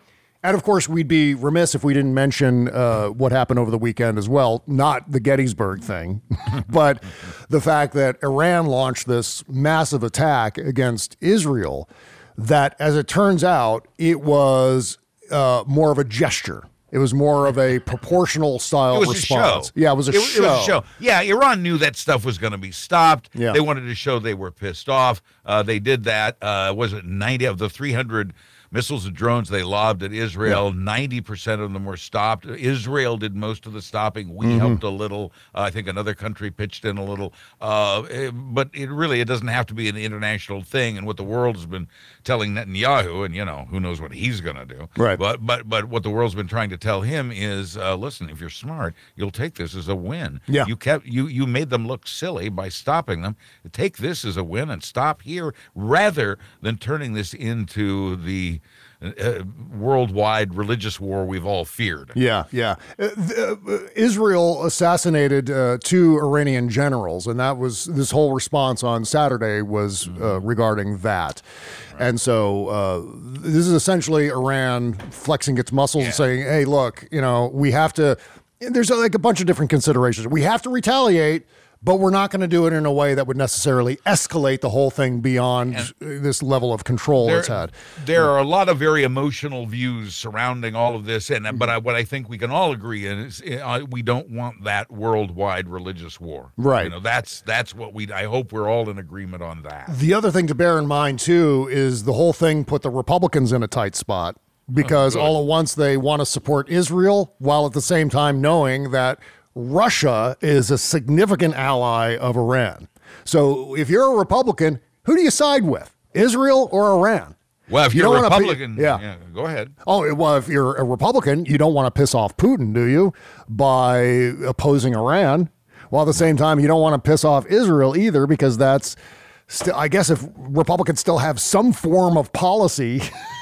And of course, we'd be remiss if we didn't mention uh, what happened over the weekend as well. Not the Gettysburg thing, but the fact that Iran launched this massive attack against Israel that, as it turns out, it was uh, more of a gesture. It was more of a proportional style it was response. A show. Yeah, it was a it, show. It was a show. Yeah, Iran knew that stuff was going to be stopped. Yeah. They wanted to show they were pissed off. Uh, they did that. Uh, was it ninety of the three hundred missiles and drones they lobbed at Israel? Yeah. ninety percent of them were stopped. Israel did most of the stopping. We Mm-hmm. helped a little. Uh, I think another country pitched in a little. Uh, it- but it really, it doesn't have to be an international thing. And what the world has been telling Netanyahu, and, you know, who knows what he's going to do. Right. But, but, but what the world's been trying to tell him is, uh, listen, if you're smart, you'll take this as a win. Yeah. You kept you you made them look silly by stopping them. Take this as a win and stop here, rather than turning this into the uh, worldwide religious war we've all feared. Yeah, yeah. Uh, th- uh, Israel assassinated uh, two Iranian generals, and that was this whole response on Saturday was uh, regarding that. And so uh, this is essentially Iran flexing its muscles and saying, hey, look, you know, we have to, there's like a bunch of different considerations. We have to retaliate, but we're not going to do it in a way that would necessarily escalate the whole thing beyond And this level of control there, it's had. There are a lot of very emotional views surrounding all of this, and but I, what I think we can all agree in is uh, we don't want that worldwide religious war. Right. You know, that's that's what we. I hope we're all in agreement on that. The other thing to bear in mind, too, is the whole thing put the Republicans in a tight spot because Oh, all at once they want to support Israel while at the same time knowing that Russia is a significant ally of Iran. So if you're a Republican, who do you side with, Israel or Iran? Well, if You you're don't a wanna pi- Republican, yeah. yeah, go ahead. Oh, well, if you're a Republican, you don't want to piss off Putin, do you, by opposing Iran? While at the same time, you don't want to piss off Israel either, because that's still, I guess if Republicans still have some form of policy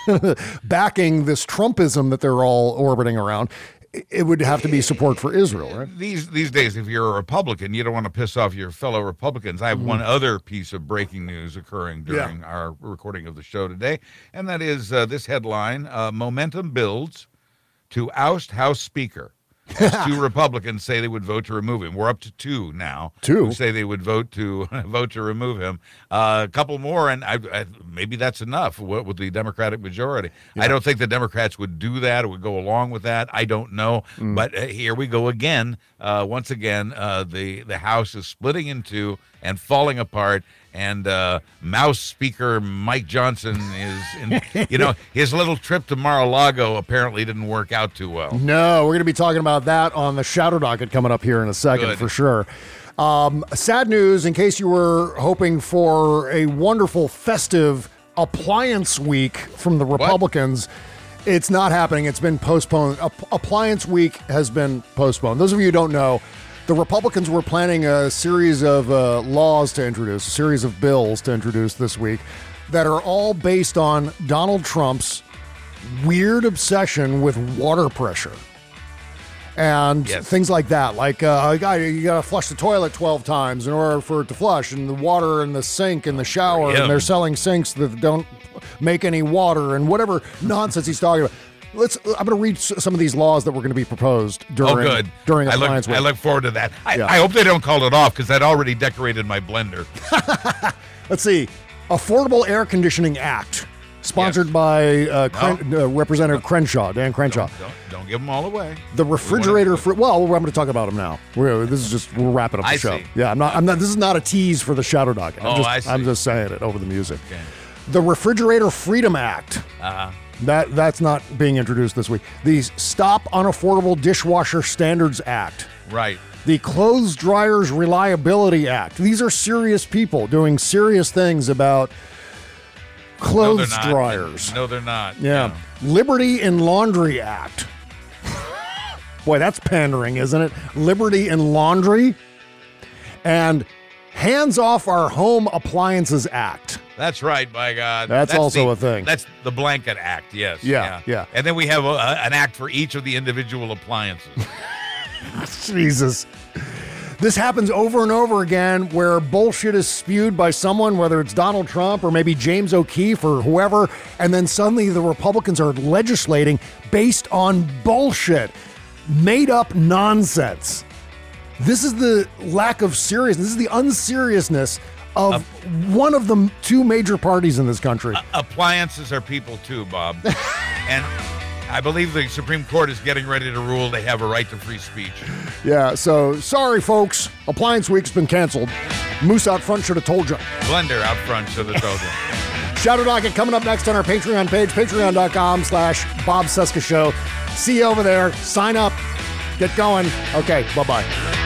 backing this Trumpism that they're all orbiting around, it would have to be support for Israel, right? These these days, if you're a Republican, you don't want to piss off your fellow Republicans. I have Mhm. one other piece of breaking news occurring during Yeah. our recording of the show today, and that is uh, this headline, uh, Momentum builds to oust House Speaker. As two Republicans say they would vote to remove him. We're up to two now. Two? Who say they would vote to vote to remove him. Uh, a couple more, and I, I, maybe that's enough with, with the Democratic majority. I don't think the Democrats would do that or would go along with that. I don't know. Mm. But uh, here we go again. Uh, once again, uh, the, the House is splitting in two and falling apart. And uh, Mouse Speaker Mike Johnson is, in, you know, his little trip to Mar-a-Lago apparently didn't work out too well. No, we're going to be talking about that on the Shadow Docket coming up here in a second Good. for sure. Um, sad news, in case you were hoping for a wonderful festive appliance week from the Republicans, it's not happening. It's been postponed. App- appliance week has been postponed. Those of you who don't know, the Republicans were planning a series of uh, laws to introduce, a series of bills to introduce this week that are all based on Donald Trump's weird obsession with water pressure and Yes. things like that. Like, uh, guy, you got to flush the toilet twelve times in order for it to flush, and the water in the sink in the shower, Yeah. and they're selling sinks that don't make any water, and whatever nonsense he's talking about. Let's. I'm going to read s- some of these laws that were going to be proposed during Oh, good. during I Appliance look, Week. I look forward to that. I, Yeah. I hope they don't call it off because I'd already decorated my blender. Let's see. Affordable Air Conditioning Act, sponsored by uh, Cren- uh, Representative Crenshaw, Dan Crenshaw. Don't, don't give them all away. The refrigerator for well, I'm going to talk about them now. We're, this is just we're wrapping up the I show. see. Yeah, I'm not. I'm not. This is not a tease for the Shadow Docket. I'm Oh, just, I see. I'm just saying it over the music. Okay. The Refrigerator Freedom Act. Uh-huh. That that's not being introduced this week. The Stop Unaffordable Dishwasher Standards Act. Right. The Clothes Dryers Reliability Act. These are serious people doing serious things about No, clothes they're not. dryers. No, they're not. Yeah. Liberty in Laundry Act. Boy, that's pandering, isn't it? Liberty in Laundry. And Hands Off Our Home Appliances Act. That's right, by God. That's also the- a thing. That's the blanket act, yes. Yeah, yeah. And then we have a, a- an act for each of the individual appliances. Jesus. This happens over and over again where bullshit is spewed by someone, whether it's Donald Trump or maybe James O'Keefe or whoever, and then suddenly the Republicans are legislating based on bullshit, made up nonsense. This is the lack of seriousness. This is the unseriousness of uh, one of the two major parties in this country. Uh, appliances are people too, Bob. And I believe the Supreme Court is getting ready to rule they have a right to free speech. Yeah, so sorry, folks. Appliance Week's been canceled. Moose out front should have told you. Blender out front should have told you. Shadow Docket coming up next on our Patreon page, patreon.com slash Bob Cesca Show. See you over there. Sign up. Get going. Okay, bye-bye.